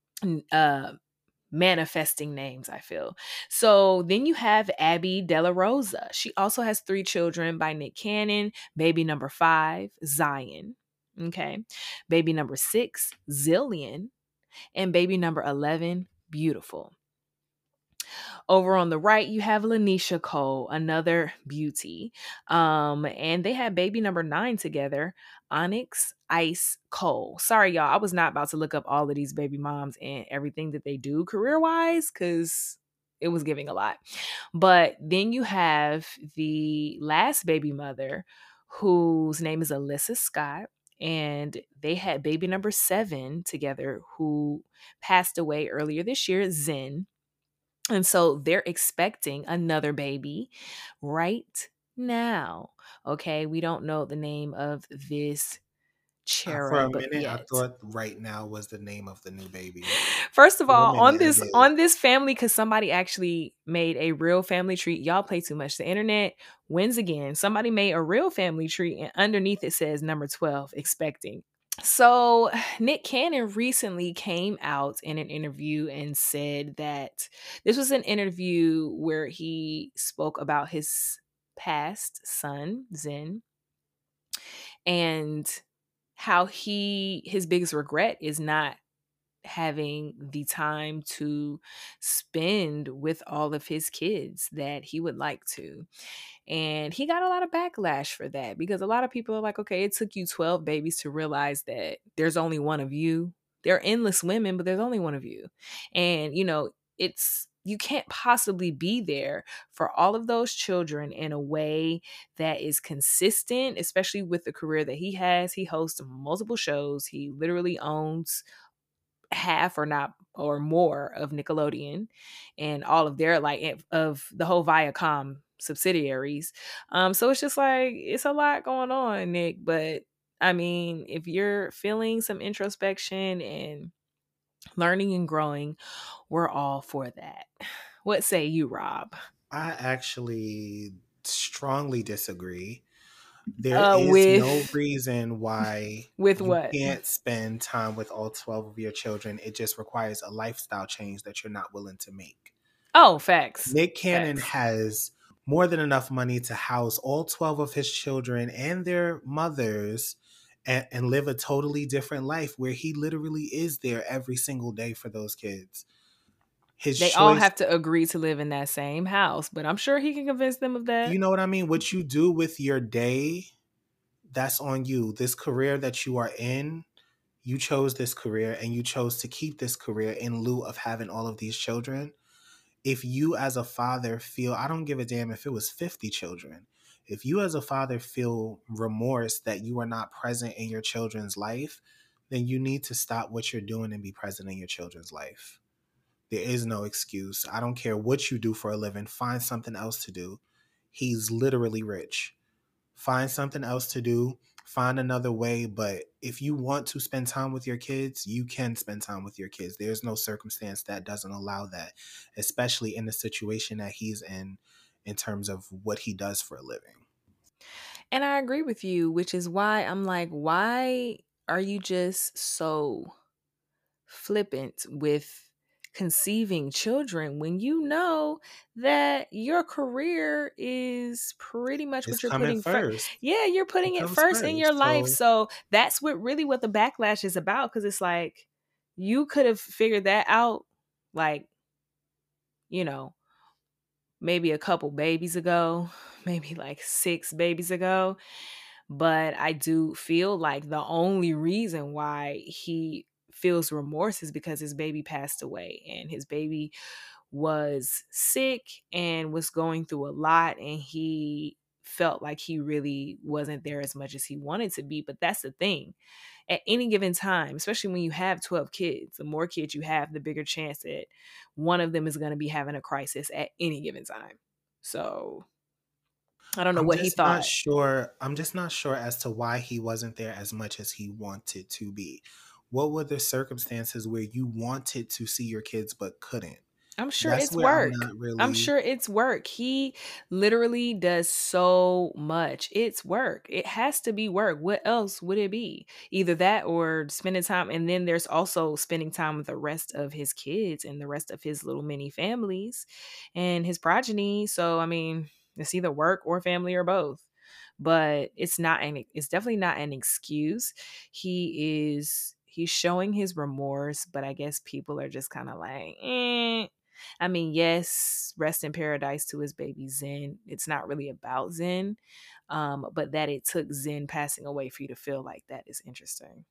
manifesting names, I feel. So then you have Abby De La Rosa. She also has 3 children by Nick Cannon. Baby number 5, Zion. Okay. Baby number 6, Zillion. And baby number 11, Beautiful. Over on the right, you have Lanisha Cole, another beauty. And they had baby number 9 together, Onyx Ice Cole. Sorry, y'all. I was not about to look up all of these baby moms and everything that they do career-wise because it was giving a lot. But then you have the last baby mother whose name is Alyssa Scott. And they had baby number 7 together who passed away earlier this year, Zen. And so they're expecting another baby right now. Okay. We don't know the name of this
For
cherub
a minute, I
yet.
thought Right Now was the name of the new baby.
First of
For a
all,
minute, I did.
on this family, because somebody actually made a real family tree. Y'all play too much. The internet wins again. Somebody made a real family tree, and underneath it says number 12, expecting. So Nick Cannon recently came out in an interview and said that this was an interview where he spoke about his past son, Zen, and how his biggest regret is not having the time to spend with all of his kids that he would like to. And he got a lot of backlash for that because a lot of people are like, okay, it took you 12 babies to realize that there's only one of you. There are endless women, but there's only one of you. And, you can't possibly be there for all of those children in a way that is consistent, especially with the career that he has. He hosts multiple shows. He literally owns half or more of Nickelodeon and all of their of the whole Viacom subsidiaries. So it's just like it's a lot going on, Nick. But I mean, if you're feeling some introspection and learning and growing, we're all for that. What say you, Rob?
I actually strongly disagree. There is no reason why
with
you
what?
can't spend time with all 12 of your children. It just requires a lifestyle change that you're not willing to make.
Oh, facts.
Nick Cannon has more than enough money to house all 12 of his children and their mothers and live a totally different life where he literally is there every single day for those kids.
They all have to agree to live in that same house, but I'm sure he can convince them of that.
You know what I mean? What you do with your day, that's on you. This career that you are in, you chose this career and you chose to keep this career in lieu of having all of these children. If you as a father feel, I don't give a damn if it was 50 children. If you as a father feel remorse that you are not present in your children's life, then you need to stop what you're doing and be present in your children's life. There is no excuse. I don't care what you do for a living. Find something else to do. He's literally rich. Find something else to do. Find another way. But if you want to spend time with your kids, you can spend time with your kids. There's no circumstance that doesn't allow that, especially in the situation that he's in terms of what he does for a living.
And I agree with you, which is why I'm like, why are you just so flippant with conceiving children when you know that your career is pretty much what you're putting first? Yeah, you're putting it first in your life. So that's what the backlash is about, because it's like you could have figured that out like, maybe a couple babies ago, maybe like 6 babies ago. But I do feel like the only reason why he feels remorse is because his baby passed away, and his baby was sick and was going through a lot, and he felt like he really wasn't there as much as he wanted to be. But that's the thing. At any given time, especially when you have 12 kids, the more kids you have, the bigger chance that one of them is going to be having a crisis at any given time. So I don't know
I'm
what he
just not
thought.
sure. I'm just not sure as to why he wasn't there as much as he wanted to be. What were the circumstances where you wanted to see your kids but couldn't?
I'm sure
That's
it's
where I'm
work.
not
I'm
really.
sure it's work. He literally does so much. It's work. It has to be work. What else would it be? Either that or spending time. And then there's also spending time with the rest of his kids and the rest of his little mini families and his progeny. So, I mean, it's either work or family or both. But it's definitely not an excuse. He's showing his remorse, but I guess people are just kind of like, I mean, yes, rest in paradise to his baby Zen. It's not really about Zen, but that it took Zen passing away for you to feel like that is interesting.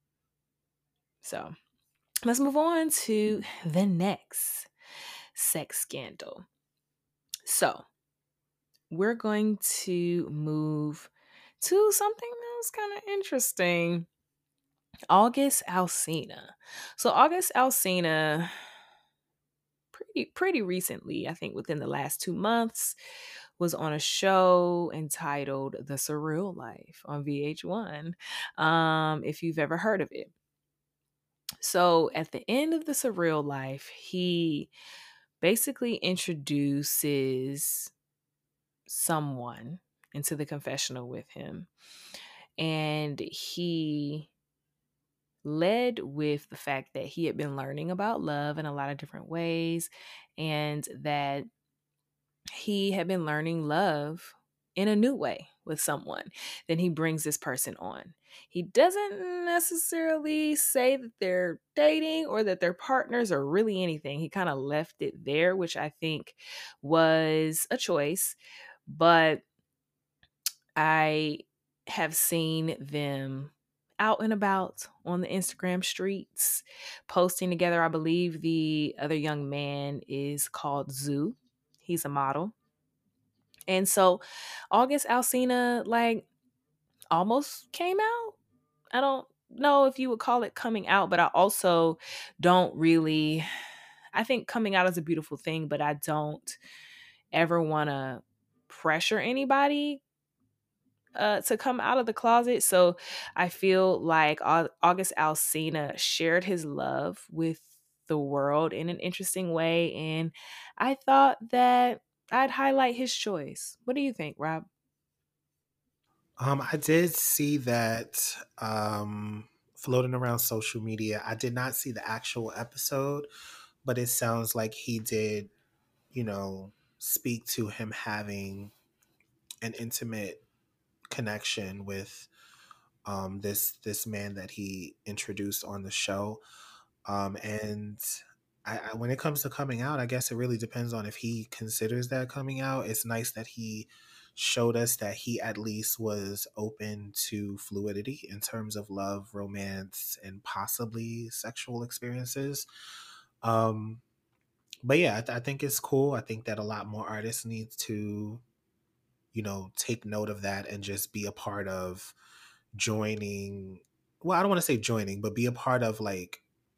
So let's move on to the next sex scandal. So we're going to move to something that's kind of interesting. August Alsina. So August Alsina, pretty recently, I think within the last 2 months, was on a show entitled The Surreal Life on VH1. If you've ever heard of it. So at the end of The Surreal Life, he basically introduces someone into the confessional with him. And he led with the fact that he had been learning about love in a lot of different ways, and that he had been learning love in a new way with someone. Then he brings this person on. He doesn't necessarily say that they're dating or that they're partners or really anything. He kind of left it there, which I think was a choice. But I have seen them out and about on the Instagram streets, posting together. I believe the other young man is called Zoo. He's a model. And so August Alsina, like, almost came out. I don't know if you would call it coming out, but I also don't really, I think coming out is a beautiful thing, but I don't ever want to pressure anybody to come out of the closet. So I feel like August Alsina shared his love with the world in an interesting way. And I thought that I'd highlight his choice. What do you think, Rob?
I did see that floating around social media. I did not see the actual episode, but it sounds like he did, speak to him having an intimate connection with this man that he introduced on the show. And when it comes to coming out, I guess it really depends on if he considers that coming out. It's nice that he showed us that he at least was open to fluidity in terms of love, romance, and possibly sexual experiences. Um, but yeah, I think it's cool. I think that a lot more artists need to, take note of that and just be a part of joining. Well, I don't want to say joining, but be a part of like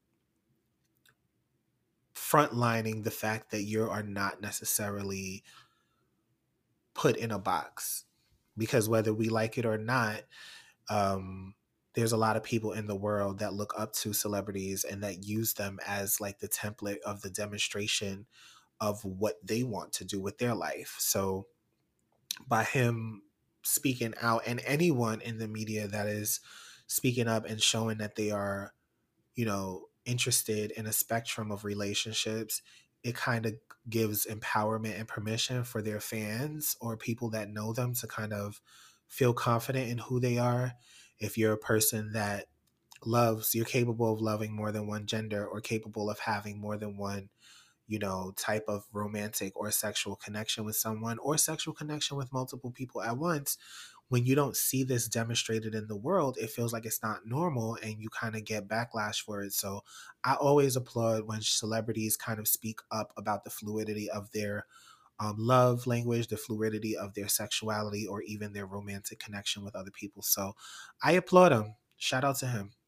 frontlining the fact that you are not necessarily put in a box, because whether we like it or not, there's a lot of people in the world that look up to celebrities and that use them as like the template of the demonstration of what they want to do with their life. So by him speaking out, and anyone in the media that is speaking up and showing that they are, interested in a spectrum of relationships, it kind of gives empowerment and permission for their fans or people that know them to kind of feel confident in who they are. If you're a person that you're capable of loving more than one gender or capable of having more than one, type of romantic or sexual connection with someone or sexual connection with multiple people at once, when you don't see this demonstrated in the world, it feels like it's not normal and you kind of get backlash for it. So I always applaud when celebrities kind of speak up about the fluidity of their love language, the fluidity of their sexuality, or even their romantic connection with other people. So I applaud him. Shout out to him.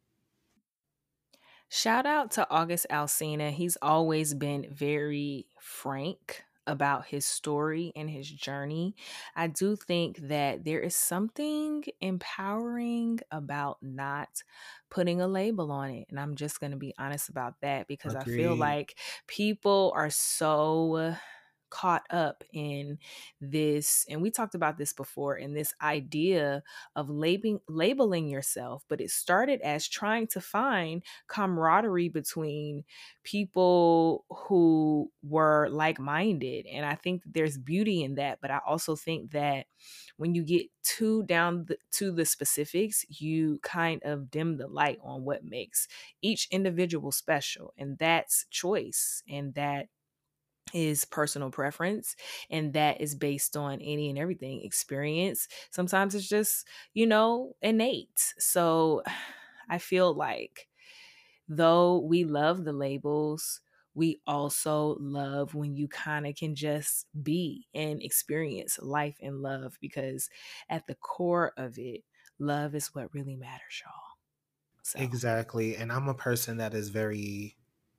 Shout out to August Alsina. He's always been very frank about his story and his journey. I do think that there is something empowering about not putting a label on it. And I'm just going to be honest about that because I feel
Agreed.
like people are so caught up in this, and we talked about this before, in this idea of labeling yourself, but it started as trying to find camaraderie between people who were like-minded, and I think that there's beauty in that. But I also think that when you get too down to the specifics, you kind of dim the light on what makes each individual special, and that's choice, and that is personal preference, and that is based on any and everything experience. Sometimes it's just, innate. So I feel like, though we love the labels, we also love when you kind of can just be and experience life and love, because at the core of it, love is what really matters, y'all. So
Exactly. And I'm a person that is very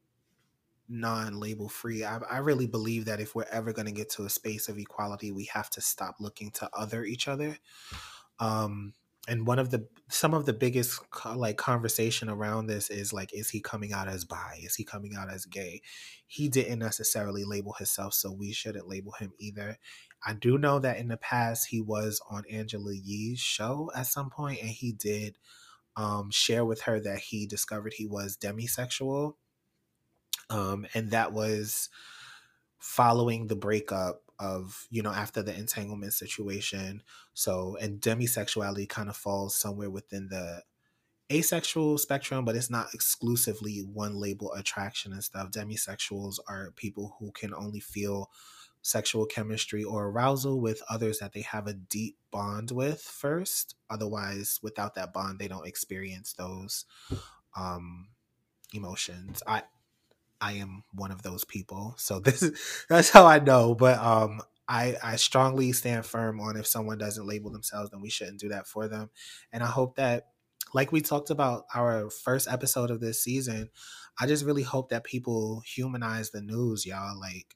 non-label free. I really believe that if we're ever going to get to a space of equality, we have to stop looking to other each other. Um, and some of the biggest like conversation around this is like, is he coming out as bi? Is he coming out as gay? He didn't necessarily label himself, so we shouldn't label him either. I do know that in the past he was on Angela Yee's show at some point, and he did share with her that he discovered he was demisexual. And that was following the breakup of, after the entanglement situation. So, and demisexuality kind of falls somewhere within the asexual spectrum, but it's not exclusively one label attraction and stuff. Demisexuals are people who can only feel sexual chemistry or arousal with others that they have a deep bond with first. Otherwise, without that bond, they don't experience those um, emotions. I am one of those people. So that's how I know. But I strongly stand firm on, if someone doesn't label themselves, then we shouldn't do that for them. And I hope that, like we talked about our first episode of this season, I just really hope that people humanize the news, y'all. Like,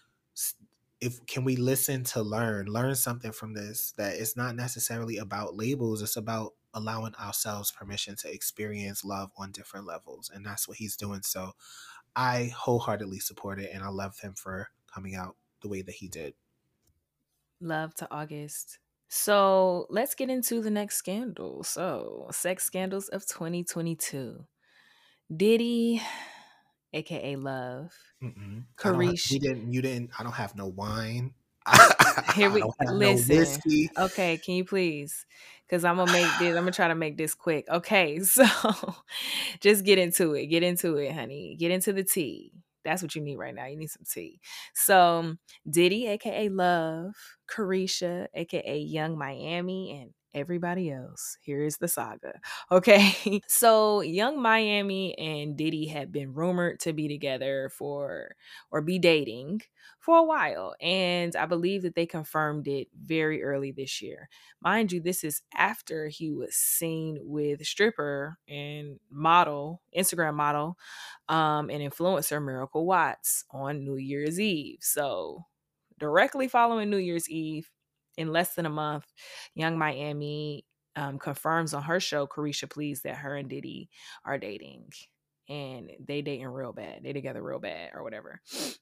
if can we listen to learn something from this, that it's not necessarily about labels, it's about allowing ourselves permission to experience love on different levels. And that's what he's doing. So I wholeheartedly support it, and I love him for coming out the way that he did.
love to August. So let's get into the next scandal. So, sex scandals of 2022. Diddy, aka Love,
Mm-mm.
Karish.
You didn't. I don't have no wine.
Here
I
we
don't have no
listen.
whiskey.
Okay, can you please? Because I'm gonna try to make this quick. Okay, so just get into it. Get into it, honey. Get into the tea. That's what you need right now. You need some tea. So Diddy, aka Love, Carisha, aka Young Miami, and everybody else. Here is the saga. Okay. So Young Miami and Diddy had been rumored to be together or be dating for a while. And I believe that they confirmed it very early this year. Mind you, this is after he was seen with stripper and model, Instagram model, and influencer Miracle Watts on New Year's Eve. So directly following New Year's Eve, in less than a month, Young Miami confirms on her show, Carisha Please, that her and Diddy are dating. And they dating real bad. They together real bad or whatever.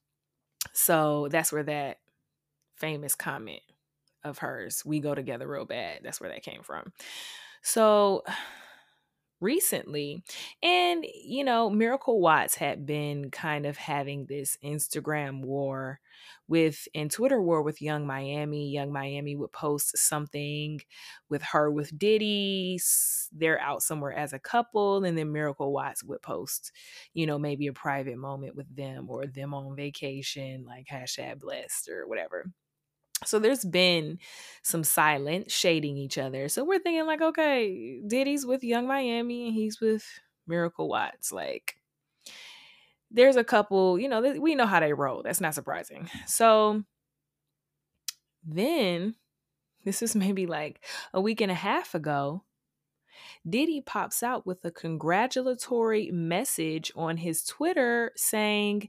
So that's where that famous comment of hers, "We go together real bad," that's where that came from. So recently, and Miracle Watts had been kind of having this Instagram war and Twitter war with Young Miami. Young Miami would post something with her with Diddy, they're out somewhere as a couple, and then Miracle Watts would post maybe a private moment with them, or them on vacation, like #blessed or whatever. So there's been some silent shading each other. So we're thinking like, okay, Diddy's with Young Miami and he's with Miracle Watts. Like, there's a couple, we know how they roll. That's not surprising. So Then, this was maybe like a week and a half ago, Diddy pops out with a congratulatory message on his Twitter saying,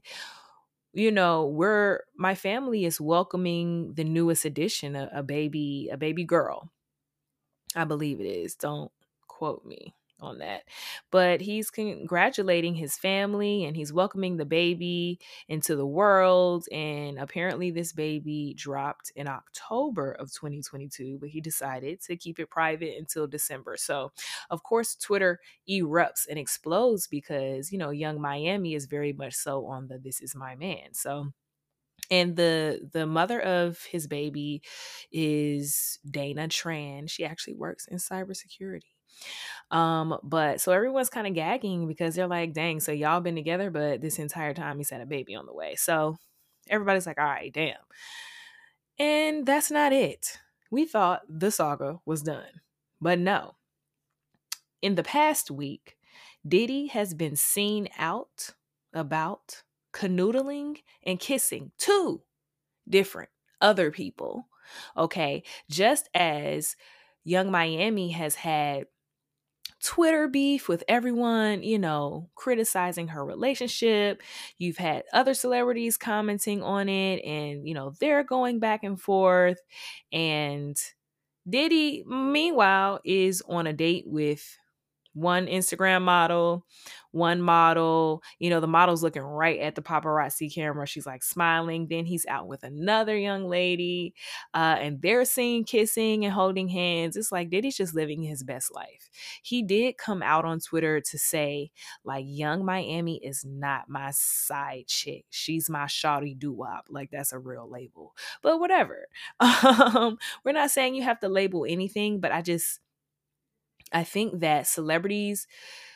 my family is welcoming the newest addition, a baby girl. I believe it is. Don't quote me on that. But he's congratulating his family and he's welcoming the baby into the world. And apparently this baby dropped in October of 2022, but he decided to keep it private until December. So, of course, Twitter erupts and explodes because, Young Miami is very much so on the "this is my man." So, and the mother of his baby is Dana Tran. She actually works in cybersecurity. But so everyone's kind of gagging because they're like, dang, so y'all been together, but this entire time he's had a baby on the way. So everybody's like, all right, damn. And that's not it. We thought the saga was done. But no. In the past week, Diddy has been seen out about canoodling and kissing two different other people. Okay. Just as Young Miami has had Twitter beef with everyone, criticizing her relationship. You've had other celebrities commenting on it and, they're going back and forth. And Diddy, meanwhile, is on a date with one Instagram model, one model, the model's looking right at the paparazzi camera. She's like smiling. Then he's out with another young lady and they're seen kissing and holding hands. It's like Diddy's just living his best life. He did come out on Twitter to say, like, Young Miami is not my side chick. She's my shawty doo-wop. Like, that's a real label. But whatever. We're not saying you have to label anything, but I think that celebrities,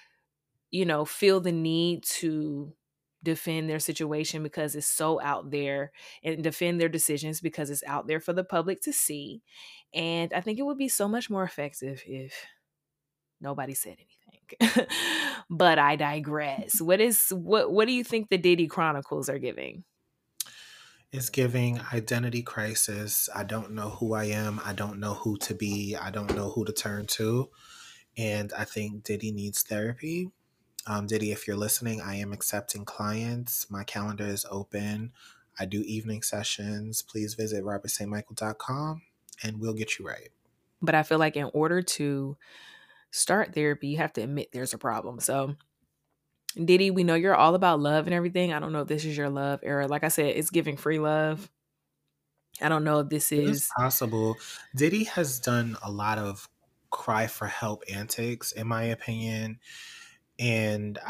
feel the need to defend their situation because it's so out there and defend their decisions because it's out there for the public to see. And I think it would be so much more effective if nobody said anything. But I digress. What do you think the Diddy Chronicles are giving?
It's giving identity crisis. I don't know who I am. I don't know who to be. I don't know who to turn to. And I think Diddy needs therapy. Diddy, if you're listening, I am accepting clients. My calendar is open. I do evening sessions. Please visit robertstmichael.com and we'll get you right.
But I feel like in order to start therapy, you have to admit there's a problem. So, Diddy, we know you're all about love and everything. I don't know if this is your love era. Like I said, it's giving free love. I don't know if this is
It's possible. Diddy has done a lot of cry for help antics, in my opinion. And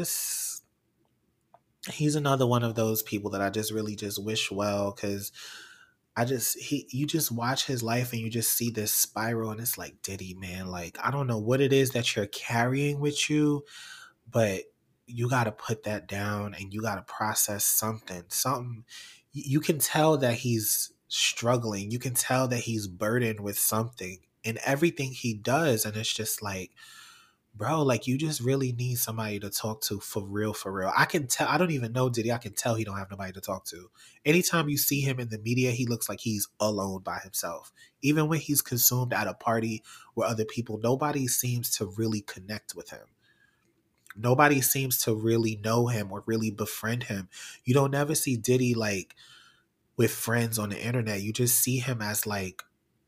he's another one of those people that I just really just wish well, because you just watch his life and you just see this spiral and it's like, Diddy, man, like, I don't know what it is that you're carrying with you, but you got to put that down and you got to process something. You can tell that he's struggling. You can tell that he's burdened with something in everything he does. And it's just like, bro, like, you just really need somebody to talk to for real, for real. I can tell. I don't even know Diddy. I can tell he don't have nobody to talk to. Anytime you see him in the media, he looks like he's alone by himself. Even when he's consumed at a party with other people, nobody seems to really connect with him. Nobody seems to really know him or really befriend him. You don't never see Diddy like with friends on the internet. You just see him as like,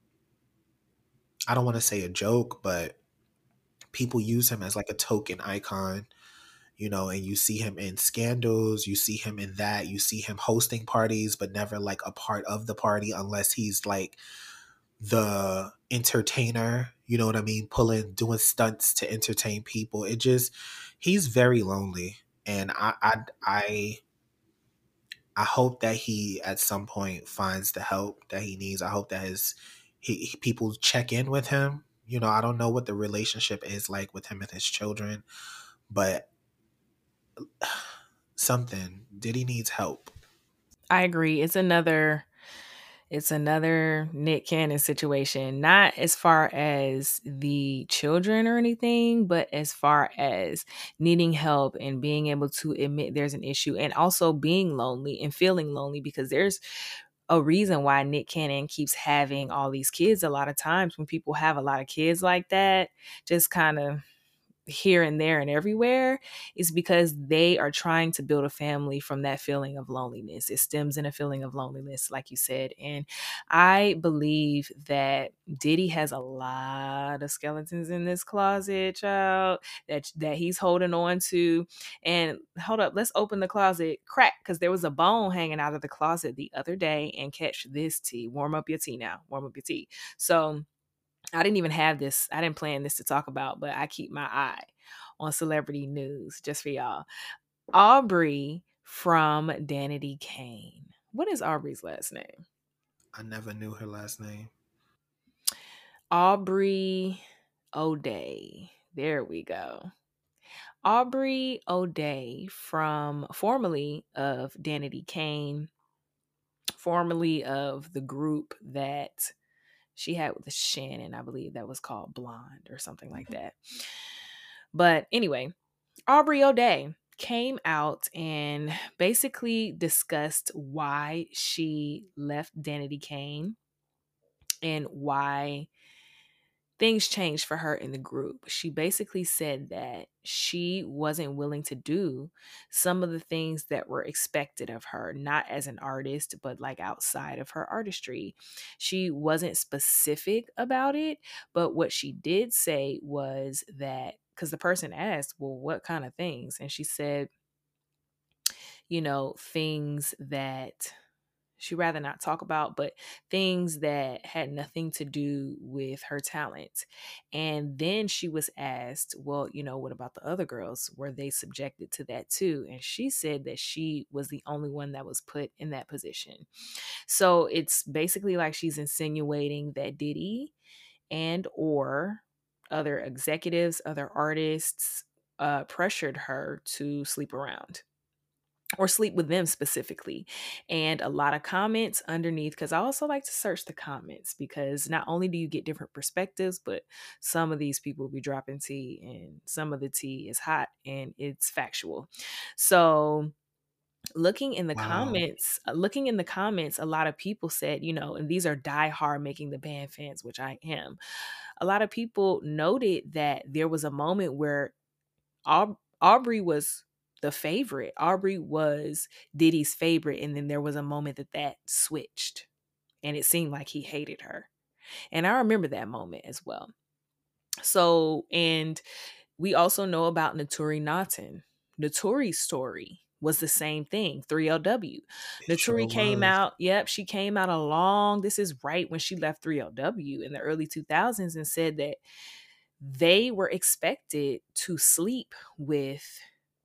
I don't want to say a joke, but people use him as like a token icon, and you see him in scandals, you see him in that, you see him hosting parties, but never like a part of the party unless he's like the entertainer, you know what I mean? Doing stunts to entertain people. He's very lonely. And I hope that he at some point finds the help that he needs. I hope that people check in with him. I don't know what the relationship is like with him and his children, but something. Diddy needs help.
I agree. It's another Nick Cannon situation, not as far as the children or anything, but as far as needing help and being able to admit there's an issue and also being lonely and feeling lonely, because there's a reason why Nick Cannon keeps having all these kids. A lot of times when people have a lot of kids like that, just kind of here and there and everywhere, is because they are trying to build a family from that feeling of loneliness. It stems in a feeling of loneliness, like you said. And I believe that Diddy has a lot of skeletons in this closet, child, that he's holding on to. And hold up, let's open the closet crack, because there was a bone hanging out of the closet the other day. And catch this tea. Warm up your tea now. Warm up your tea. So I didn't even have this. I didn't plan this to talk about, but I keep my eye on celebrity news just for y'all. Aubrey from Danity Kane. What is Aubrey's last name?
I never knew her last name.
Aubrey O'Day. There we go. Aubrey O'Day, formerly of Danity Kane, formerly of the group that she had with Shannon, I believe, that was called Blonde or something like that. But anyway, Aubrey O'Day came out and basically discussed why she left Danity Kane and why things changed for her in the group. She basically said that she wasn't willing to do some of the things that were expected of her, not as an artist, but like outside of her artistry. She wasn't specific about it, but what she did say was that, because the person asked, well, what kind of things? And she said, things that she'd rather not talk about, but things that had nothing to do with her talent. And then she was asked, well, what about the other girls? Were they subjected to that too? And she said that she was the only one that was put in that position. So it's basically like she's insinuating that Diddy and or other executives, other artists, pressured her to sleep around or sleep with them specifically. And a lot of comments underneath, because I also like to search the comments, because not only do you get different perspectives, but some of these people be dropping tea, and some of the tea is hot and it's factual. So looking in the comments, a lot of people said, and these are diehard Making the Band fans, which I am. A lot of people noted that there was a moment where Aubrey was the favorite. Aubrey was Diddy's favorite. And then there was a moment that switched and it seemed like he hated her. And I remember that moment as well. So, and we also know about Naturi Naughton. Naturi's story was the same thing, 3LW. Naturi came out, she came out this is right when she left 3LW in the early 2000s, and said that they were expected to sleep with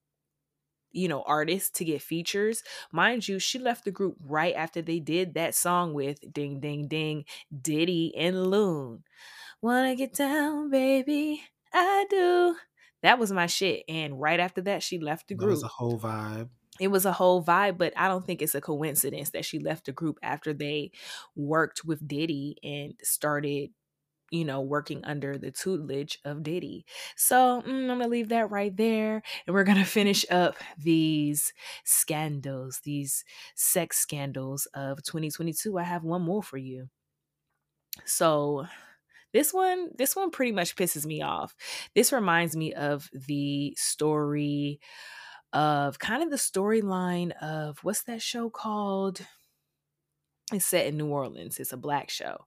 artists to get features. Mind you, she left the group right after they did that song with Ding Ding Ding, Diddy and Loon. Wanna get down, baby, I do. That was my shit. And right after that, she left the group.
That was a whole vibe.
It was a whole vibe, but I don't think it's a coincidence that she left the group after they worked with Diddy and started working under the tutelage of Diddy. So I'm going to leave that right there. And we're going to finish up these scandals, these sex scandals of 2022. I have one more for you. So this one pretty much pisses me off. This reminds me of the story of kind of the storyline of, what's that show called? It's set in New Orleans. It's a black show.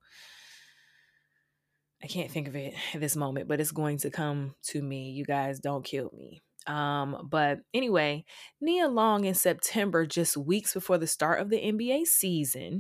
I can't think of it at this moment, but it's going to come to me. You guys don't kill me. But anyway, Nia Long in September, just weeks before the start of the NBA season,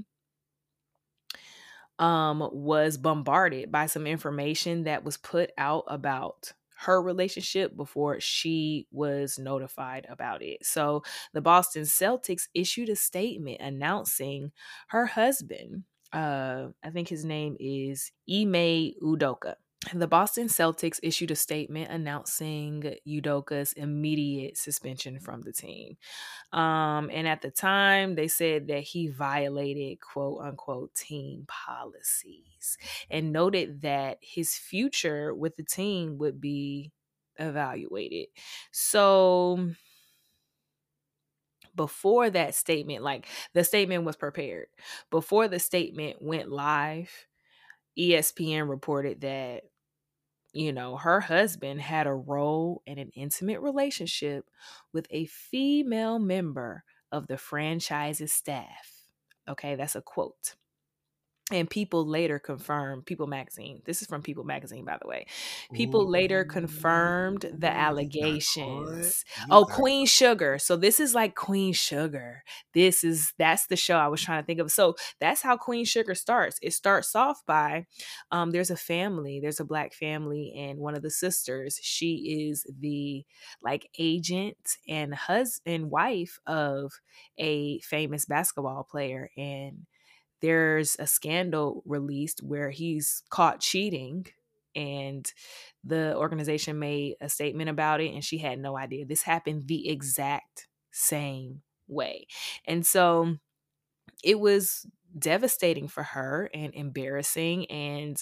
was bombarded by some information that was put out about her relationship before she was notified about it. So the Boston Celtics issued a statement announcing her husband, I think his name is Ime Udoka. The Boston Celtics issued a statement announcing Udoka's immediate suspension from the team. And at the time, they said that he violated quote unquote team policies and noted that his future with the team would be evaluated. So before that statement, like the statement was prepared, before the statement went live, ESPN reported that, her husband had a role in an intimate relationship with a female member of the franchise's staff. Okay, that's a quote. And People later confirmed, People Magazine, this is from People Magazine, by the way. People later confirmed the
He got caught.
allegations.
You
Oh,
got
Queen Sugar. So this is like Queen Sugar. That's the show I was trying to think of. So that's how Queen Sugar starts. It starts off by, there's a Black family, and one of the sisters, she is the like agent and husband, wife of a famous basketball player. And there's a scandal released where he's caught cheating, and the organization made a statement about it, and she had no idea. This happened the exact same way. And so it was devastating for her and embarrassing. And,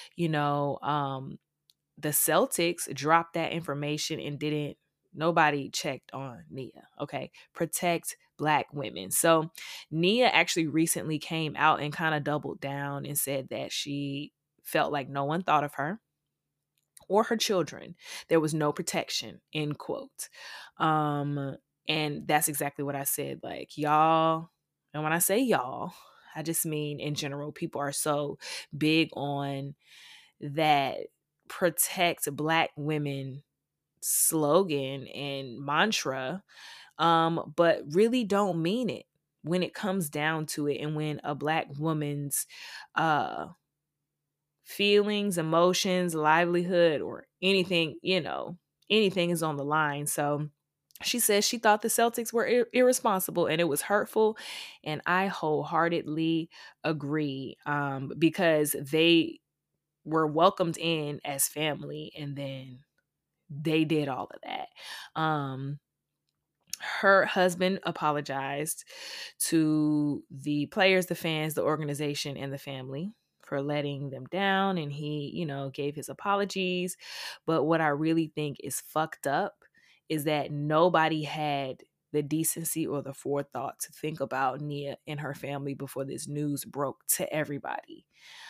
the Celtics dropped that information and nobody checked on Nia. Okay. Protect Black women. So Nia actually recently came out and kind of doubled down and said that she felt like no one thought of her or her children. There was no protection, end quote. And that's exactly what I said. Like, y'all, and when I say y'all, I just mean in general, people are so big on that protect Black women slogan and mantra, but really don't mean it when it comes down to it. And when a Black woman's feelings, emotions, livelihood, or anything, anything is on the line. So she says she thought the Celtics were irresponsible and it was hurtful. And I wholeheartedly agree, because they were welcomed in as family, and then they did all of that. Her husband apologized to the players, the fans, the organization, and the family for letting them down, and he, gave his apologies. But what I really think is fucked up is that nobody had the decency or the forethought to think about Nia and her family before this news broke to everybody.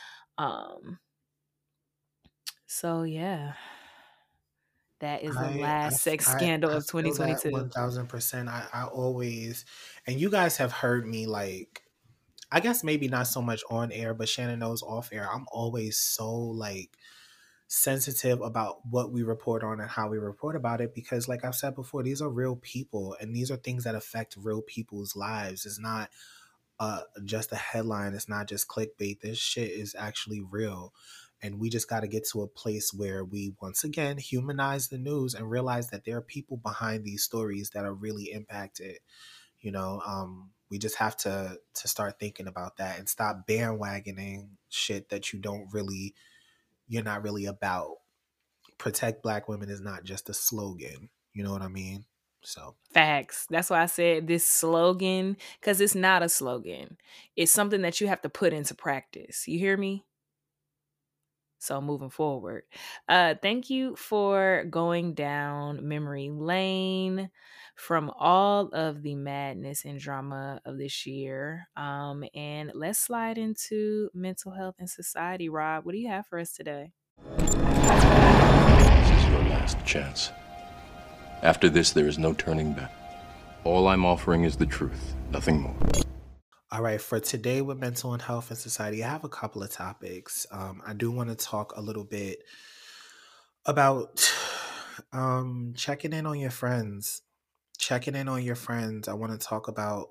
So yeah, that is the last sex scandal
I
of
feel that
2022.
1000%. I always, and you guys have heard me, like, I guess maybe not so much on air, but Shannon knows off air. I'm always so like sensitive about what we report on and how we report about it, because like I've said before, these are real people and these are things that affect real people's lives. It's not just a headline. It's not just clickbait. This shit is actually real. And we just got to get to a place where we once again humanize the news and realize that there are people behind these stories that are really impacted. We just have to start thinking about that and stop bandwagoning shit that you're not really about. Protect Black women is not just a slogan. You know what I mean? So
Facts. That's why I said this slogan, because it's not a slogan. It's something that you have to put into practice. You hear me? So moving forward, thank you for going down memory lane from all of the madness and drama of this year. And let's slide into mental health and society. Rob, what do you have for us today?
This is your last chance. After this, there is no turning back. All I'm offering is the truth, nothing more.
all right, for today with mental and health and society, I have a couple of topics. I do want to talk a little bit about checking in on your friends. Checking in on your friends. I want to talk about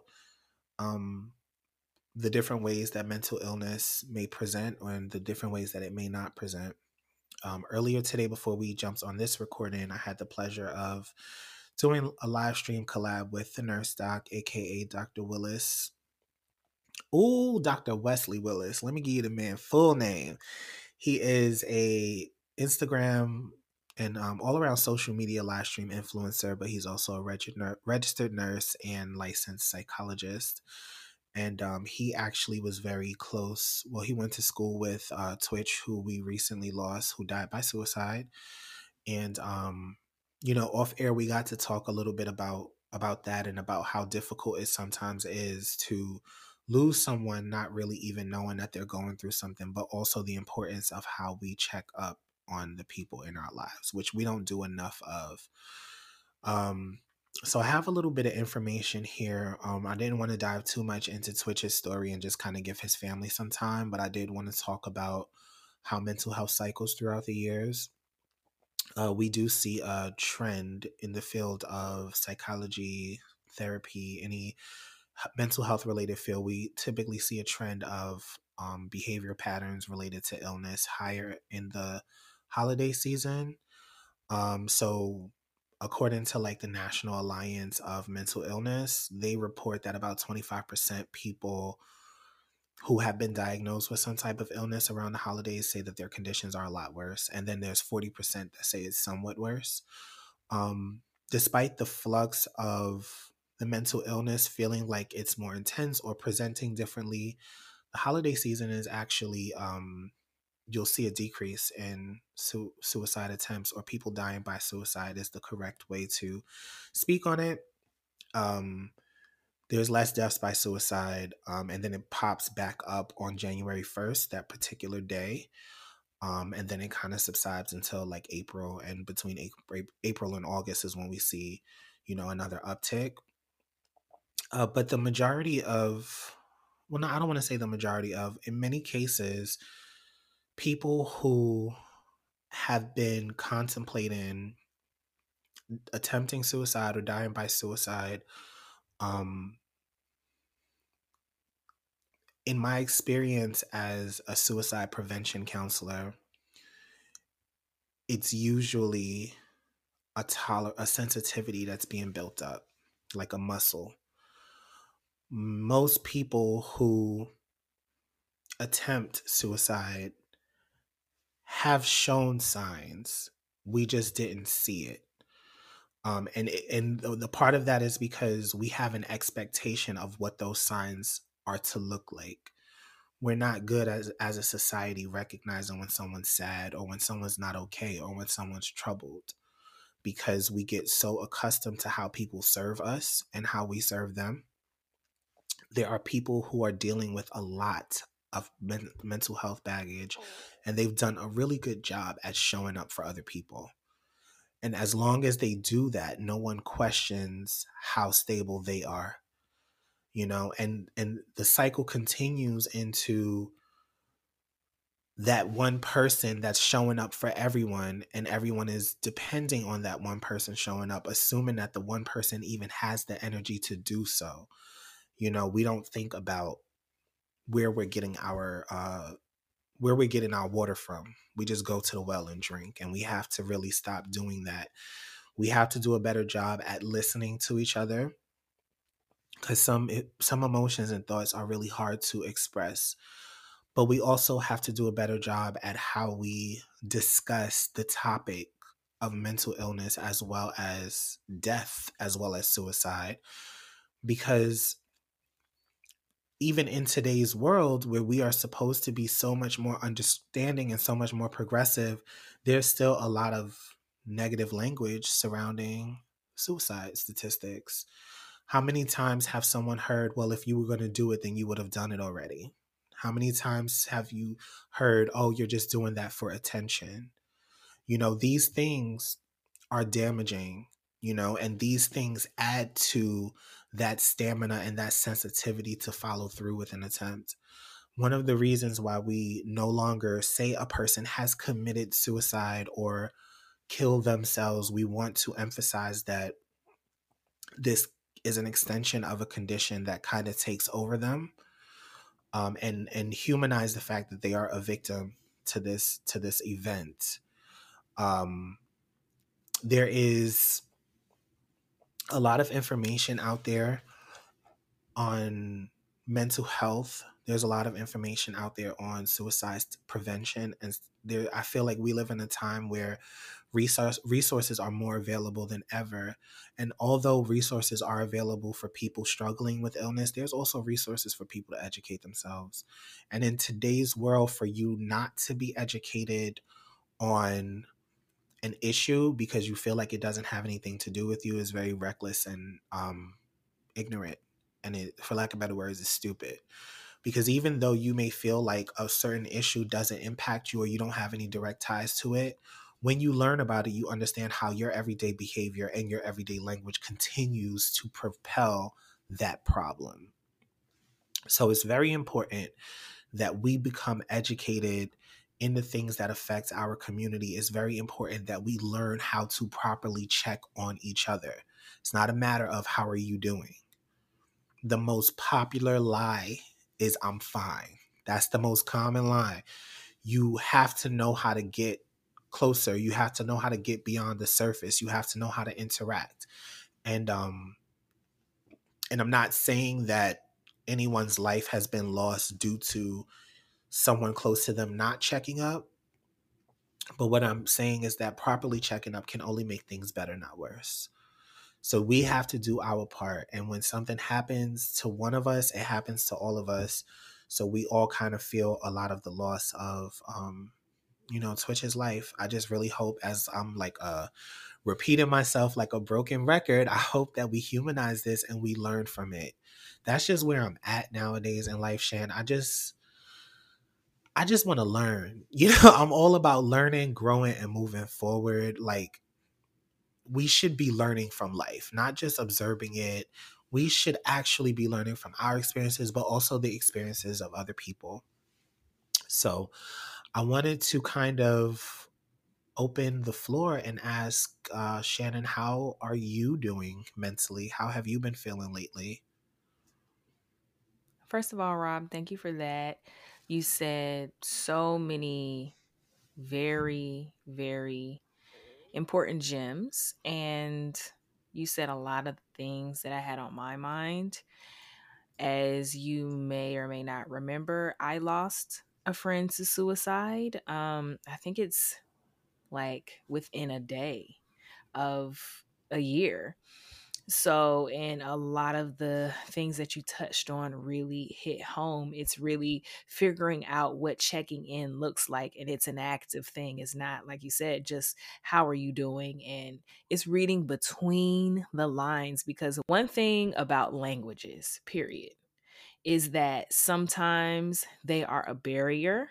the different ways that mental illness may present and the different ways that it may not present. Earlier today, before we jumped on this recording, I had the pleasure of doing a live stream collab with the nurse doc, aka Dr. Willis. Ooh, Dr. Wesley Willis. Let me give you the man full name. He is a Instagram and all around social media live stream influencer, but he's also a registered nurse and licensed psychologist. And he actually was very close. Well, he went to school with Twitch, who we recently lost, who died by suicide. And, off air, we got to talk a little bit about about that and about how difficult it sometimes is to lose someone not really even knowing that they're going through something, but also the importance of how we check up on the people in our lives, which we don't do enough of. So I have a little bit of information here. I didn't want to dive too much into Twitch's story and just kind of give his family some time, but I did want to talk about how mental health cycles throughout the years. We do see a trend in the field of psychology, therapy, any mental health related field. We typically see a trend of behavior patterns related to illness higher in the holiday season. So according to like the National Alliance of Mental Illness, they report that about 25% people who have been diagnosed with some type of illness around the holidays say that their conditions are a lot worse. And then there's 40% that say it's somewhat worse. Despite the flux of the mental illness feeling like it's more intense or presenting differently, the holiday season is actually, you'll see a decrease in suicide attempts, or people dying by suicide is the correct way to speak on it. There's less deaths by suicide, and then it pops back up on January 1st, that particular day. And then it kind of subsides until like April, and between April and August is when we see, another uptick. But the majority of, well, no, I don't want to say the majority of, in many cases, people who have been contemplating attempting suicide or dying by suicide, in my experience as a suicide prevention counselor, it's usually a sensitivity that's being built up, like a muscle. Most people who attempt suicide have shown signs. We just didn't see it. And the part of that is because we have an expectation of what those signs are to look like. We're not good as a society recognizing when someone's sad or when someone's not okay or when someone's troubled, because we get so accustomed to how people serve us and how we serve them. There are people who are dealing with a lot of mental health baggage, and they've done a really good job at showing up for other people. And as long as they do that, no one questions how stable they are, and the cycle continues into that one person that's showing up for everyone, and everyone is depending on that one person showing up, assuming that the one person even has the energy to do so. We don't think about where we're getting our water from. We just go to the well and drink, and we have to really stop doing that. We have to do a better job at listening to each other, because some emotions and thoughts are really hard to express. But we also have to do a better job at how we discuss the topic of mental illness, as well as death, as well as suicide. Because even in today's world, where we are supposed to be so much more understanding and so much more progressive, there's still a lot of negative language surrounding suicide statistics. How many times have someone heard, well, if you were going to do it, then you would have done it already? How many times have you heard, oh, you're just doing that for attention? These things are damaging, and these things add to that stamina and that sensitivity to follow through with an attempt. One of the reasons why we no longer say a person has committed suicide or killed themselves, we want to emphasize that this is an extension of a condition that kind of takes over them, and humanize the fact that they are a victim to this event. There is a lot of information out there on mental health. There's a lot of information out there on suicide prevention, and I feel like we live in a time where resources are more available than ever. And although resources are available for people struggling with illness, there's also resources for people to educate themselves. And in today's world, for you not to be educated on an issue because you feel like it doesn't have anything to do with you is very reckless and ignorant. And it, for lack of better words, is stupid. Because even though you may feel like a certain issue doesn't impact you or you don't have any direct ties to it, when you learn about it, you understand how your everyday behavior and your everyday language continues to propel that problem. So it's very important that we become educated in the things that affect our community. It's very important that we learn how to properly check on each other. It's not a matter of how are you doing. The most popular lie is I'm fine. That's the most common lie. You have to know how to get closer. You have to know how to get beyond the surface. You have to know how to interact. And I'm not saying that anyone's life has been lost due to someone close to them not checking up. But what I'm saying is that properly checking up can only make things better, not worse. So we have to do our part. And when something happens to one of us, it happens to all of us. So we all kind of feel a lot of the loss of, Twitch's life. I just really hope, as I'm like repeating myself like a broken record, I hope that we humanize this and we learn from it. That's just where I'm at nowadays in life, Shan. I just want to learn. I'm all about learning, growing, and moving forward. Like, we should be learning from life, not just observing it. We should actually be learning from our experiences, but also the experiences of other people. So I wanted to kind of open the floor and ask Shannon, how are you doing mentally? How have you been feeling lately?
First of all, Rob, thank you for that. You said so many very, very important gems, and you said a lot of things that I had on my mind. As you may or may not remember, I lost a friend to suicide. I think it's like within a day of a year. So, and a lot of the things that you touched on really hit home. It's really figuring out what checking in looks like. And it's an active thing. It's not, like you said, just how are you doing? And it's reading between the lines, because one thing about languages, period, is that sometimes they are a barrier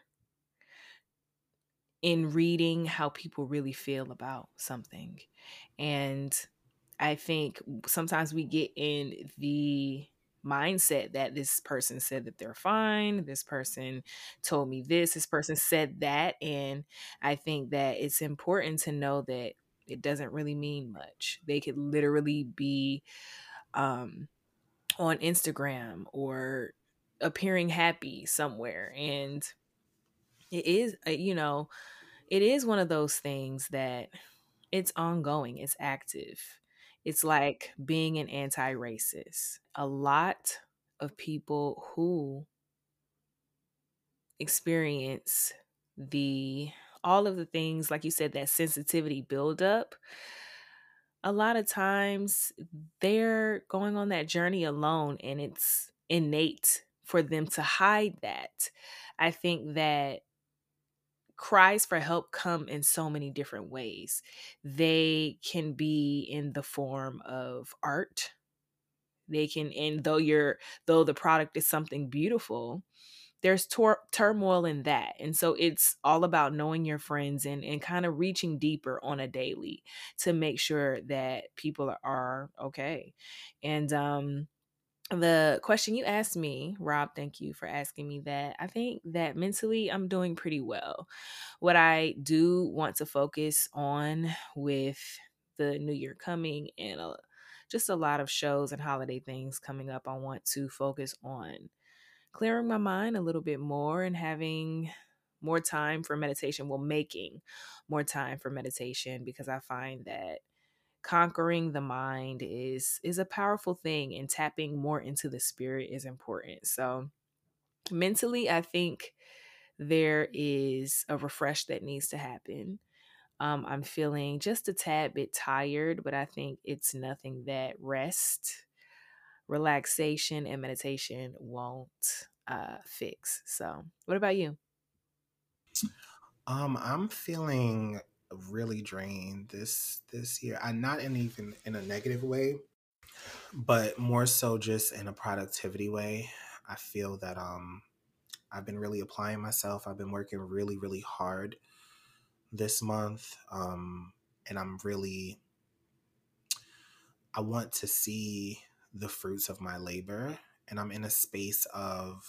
in reading how people really feel about something. And I think sometimes we get in the mindset that this person said that they're fine, this person told me this person said that. And I think that it's important to know that it doesn't really mean much. They could literally be on Instagram or appearing happy somewhere. And it is, it is one of those things that it's ongoing, it's active. It's like being an anti-racist. A lot of people who experience all of the things, like you said, that sensitivity buildup, a lot of times they're going on that journey alone, and it's innate for them to hide that. I think that cries for help come in so many different ways. They can be in the form of art. They can, and though the product is something beautiful, there's turmoil in that. And so it's all about knowing your friends and kind of reaching deeper on a daily to make sure that people are okay. And the question you asked me, Rob, thank you for asking me that. I think that mentally I'm doing pretty well. What I do want to focus on with the new year coming and just a lot of shows and holiday things coming up, I want to focus on clearing my mind a little bit more and having more time for meditation. Well, making more time for meditation, because I find that conquering the mind is a powerful thing, and tapping more into the spirit is important. So mentally, I think there is a refresh that needs to happen. I'm feeling just a tad bit tired, but I think it's nothing that rest, relaxation, and meditation won't fix. So what about you?
I'm feeling really drained this year. I'm not even in a negative way, but more so just in a productivity way. I feel that I've been really applying myself. I've been working really, really hard this month. And I want to see the fruits of my labor. And I'm in a space of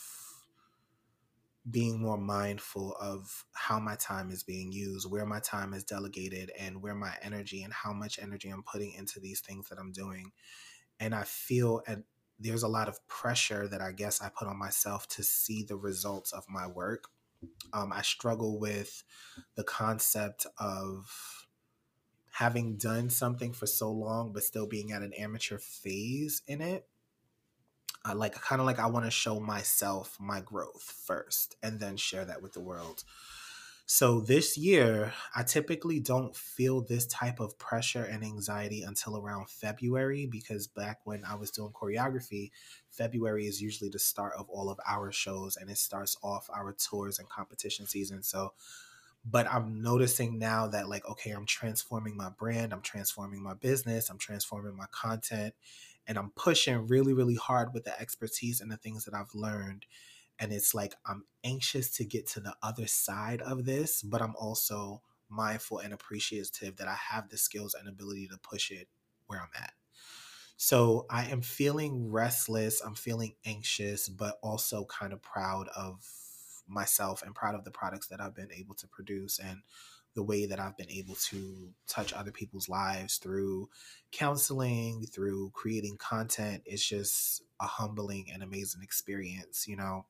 being more mindful of how my time is being used, where my time is delegated, and where my energy and how much energy I'm putting into these things that I'm doing. And I feel there's a lot of pressure that I guess I put on myself to see the results of my work. I struggle with the concept of having done something for so long, but still being at an amateur phase in it. I want to show myself my growth first and then share that with the world. So this year, I typically don't feel this type of pressure and anxiety until around February, because back when I was doing choreography, February is usually the start of all of our shows, and it starts off our tours and competition season. But I'm noticing now that, like, okay, I'm transforming my brand, I'm transforming my business, I'm transforming my content, and I'm pushing really, really hard with the expertise and the things that I've learned. And it's like I'm anxious to get to the other side of this, but I'm also mindful and appreciative that I have the skills and ability to push it where I'm at. So I am feeling restless, I'm feeling anxious, but also kind of proud of myself and proud of the products that I've been able to produce and the way that I've been able to touch other people's lives through counseling, through creating content. It's just a humbling and amazing experience.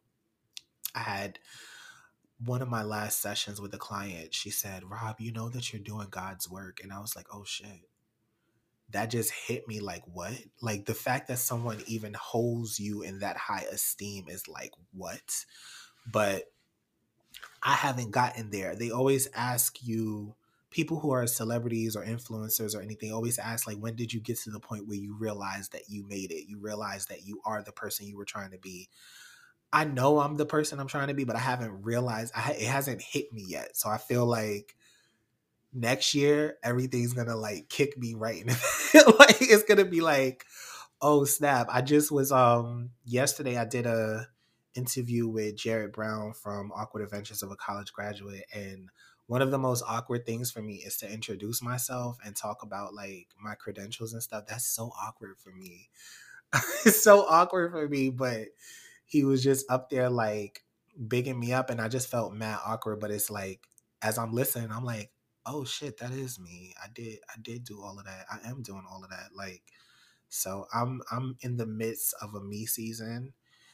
I had one of my last sessions with a client. She said, "Rob, you know that you're doing God's work." And I was like, oh shit. That just hit me like, what? Like, the fact that someone even holds you in that high esteem is like, what? But I haven't gotten there. They always ask you, people who are celebrities or influencers or anything, always ask, like, when did you get to the point where you realize that you made it? You realize that you are the person you were trying to be. I know I'm the person I'm trying to be, but I haven't realized, it hasn't hit me yet. So I feel like next year, everything's going to like kick me right in the like, it's going to be like, oh snap. I just was, yesterday I did a interview with Jared Brown from Awkward Adventures of a College Graduate. And one of the most awkward things for me is to introduce myself and talk about like my credentials and stuff. That's so awkward for me. It's so awkward for me, but he was just up there like bigging me up, and I just felt mad awkward. But it's like, as I'm listening, I'm like, oh shit, that is me. I did do all of that. I am doing all of that. Like, so I'm in the midst of a me season,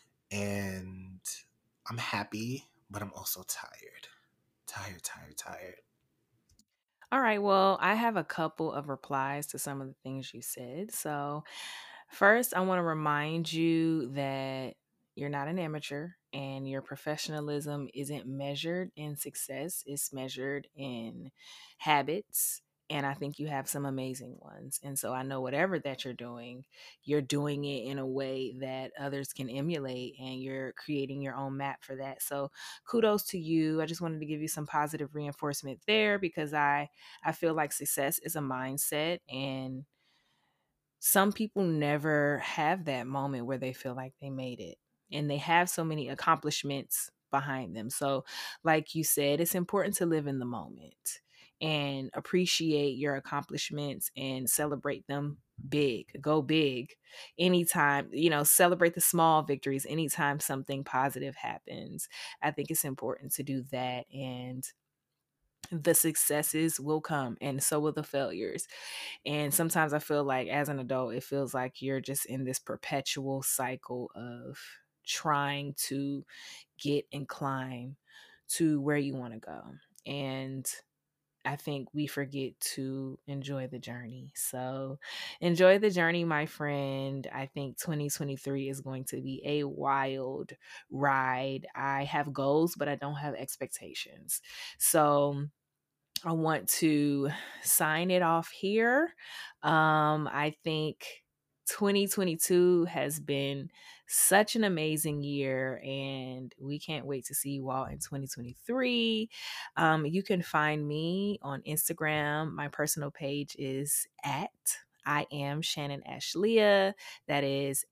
and I'm happy, but I'm also tired. Tired.
All right. Well, I have a couple of replies to some of the things you said. So, first, I want to remind you that you're not an amateur and your professionalism isn't measured in success, it's measured in habits. And I think you have some amazing ones. And so I know whatever that you're doing it in a way that others can emulate, and you're creating your own map for that. So kudos to you. I just wanted to give you some positive reinforcement there, because I feel like success is a mindset, and some people never have that moment where they feel like they made it, and they have so many accomplishments behind them. So, like you said, it's important to live in the moment and appreciate your accomplishments and celebrate them big. Go big anytime, celebrate the small victories anytime something positive happens. I think it's important to do that, and the successes will come, and so will the failures. And sometimes I feel like as an adult, it feels like you're just in this perpetual cycle of trying to get and climb to where you want to go. And I think we forget to enjoy the journey. So enjoy the journey, my friend. I think 2023 is going to be a wild ride. I have goals, but I don't have expectations. So I want to sign it off here. I think 2022 has been such an amazing year, and we can't wait to see you all in 2023. You can find me on Instagram. My personal page is at I am Shannon Ashlia. That is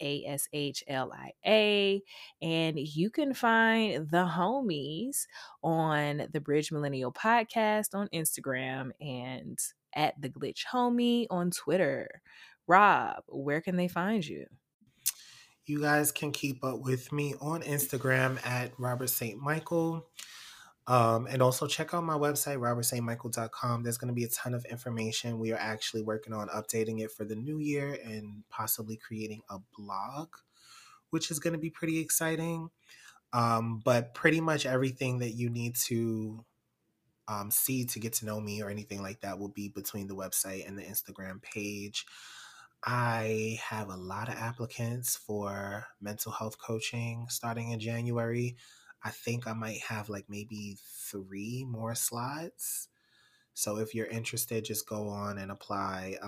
ASHLIA. And you can find the homies on the Bridge Millennial Podcast on Instagram and at the Glitch Homie on Twitter. Rob, where can they find you?
You guys can keep up with me on Instagram at Robert St. Michael. And also check out my website, robertstmichael.com. There's going to be a ton of information. We are actually working on updating it for the new year and possibly creating a blog, which is going to be pretty exciting. But pretty much everything that you need to see to get to know me or anything like that will be between the website and the Instagram page. I have a lot of applicants for mental health coaching starting in January. I think I might have like maybe 3 more slots. So if you're interested, just go on and apply.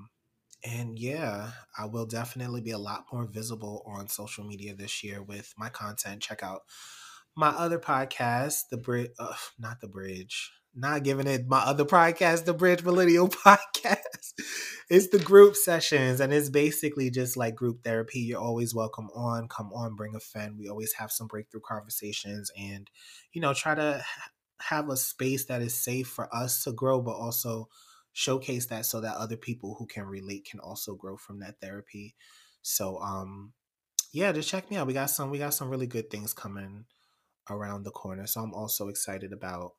And yeah, I will definitely be a lot more visible on social media this year with my content. Check out my other podcast, not the Bridge, not giving it my other podcast, the Bridge Millennial Podcast. It's the group sessions, and it's basically just like group therapy. You're always welcome on. Come on, bring a friend. We always have some breakthrough conversations, and try to have a space that is safe for us to grow, but also showcase that so that other people who can relate can also grow from that therapy. So yeah, just check me out. We got some really good things coming around the corner. So I'm also excited about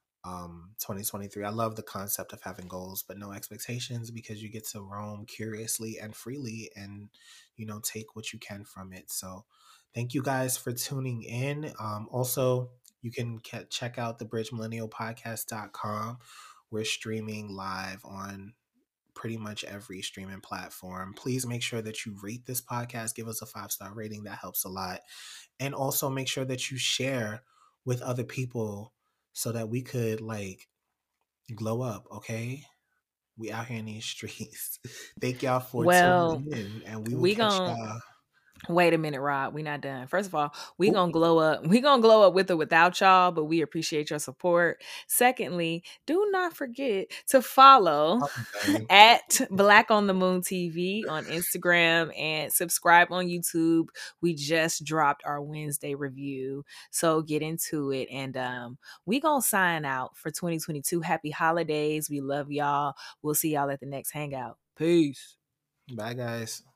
2023. I love the concept of having goals but no expectations, because you get to roam curiously and freely and take what you can from it. So thank you guys for tuning in. Also, you can check out the bridgemillennialpodcast.com. We're streaming live on pretty much every streaming platform. Please make sure that you rate this podcast, give us a 5-star rating. That helps a lot. And also make sure that you share with other people so that we could glow up, okay? We out here in these streets. Thank y'all for tuning in, and we will catch y'all.
Wait a minute, Rob. We're not done. First of all, we gonna glow up. We gonna glow up with or without y'all, but we appreciate your support. Secondly, do not forget to follow at Black on the Moon TV on Instagram and subscribe on YouTube. We just dropped our Wednesday review, so get into it. And we gonna sign out for 2022. Happy holidays. We love y'all. We'll see y'all at the next hangout. Peace.
Bye, guys.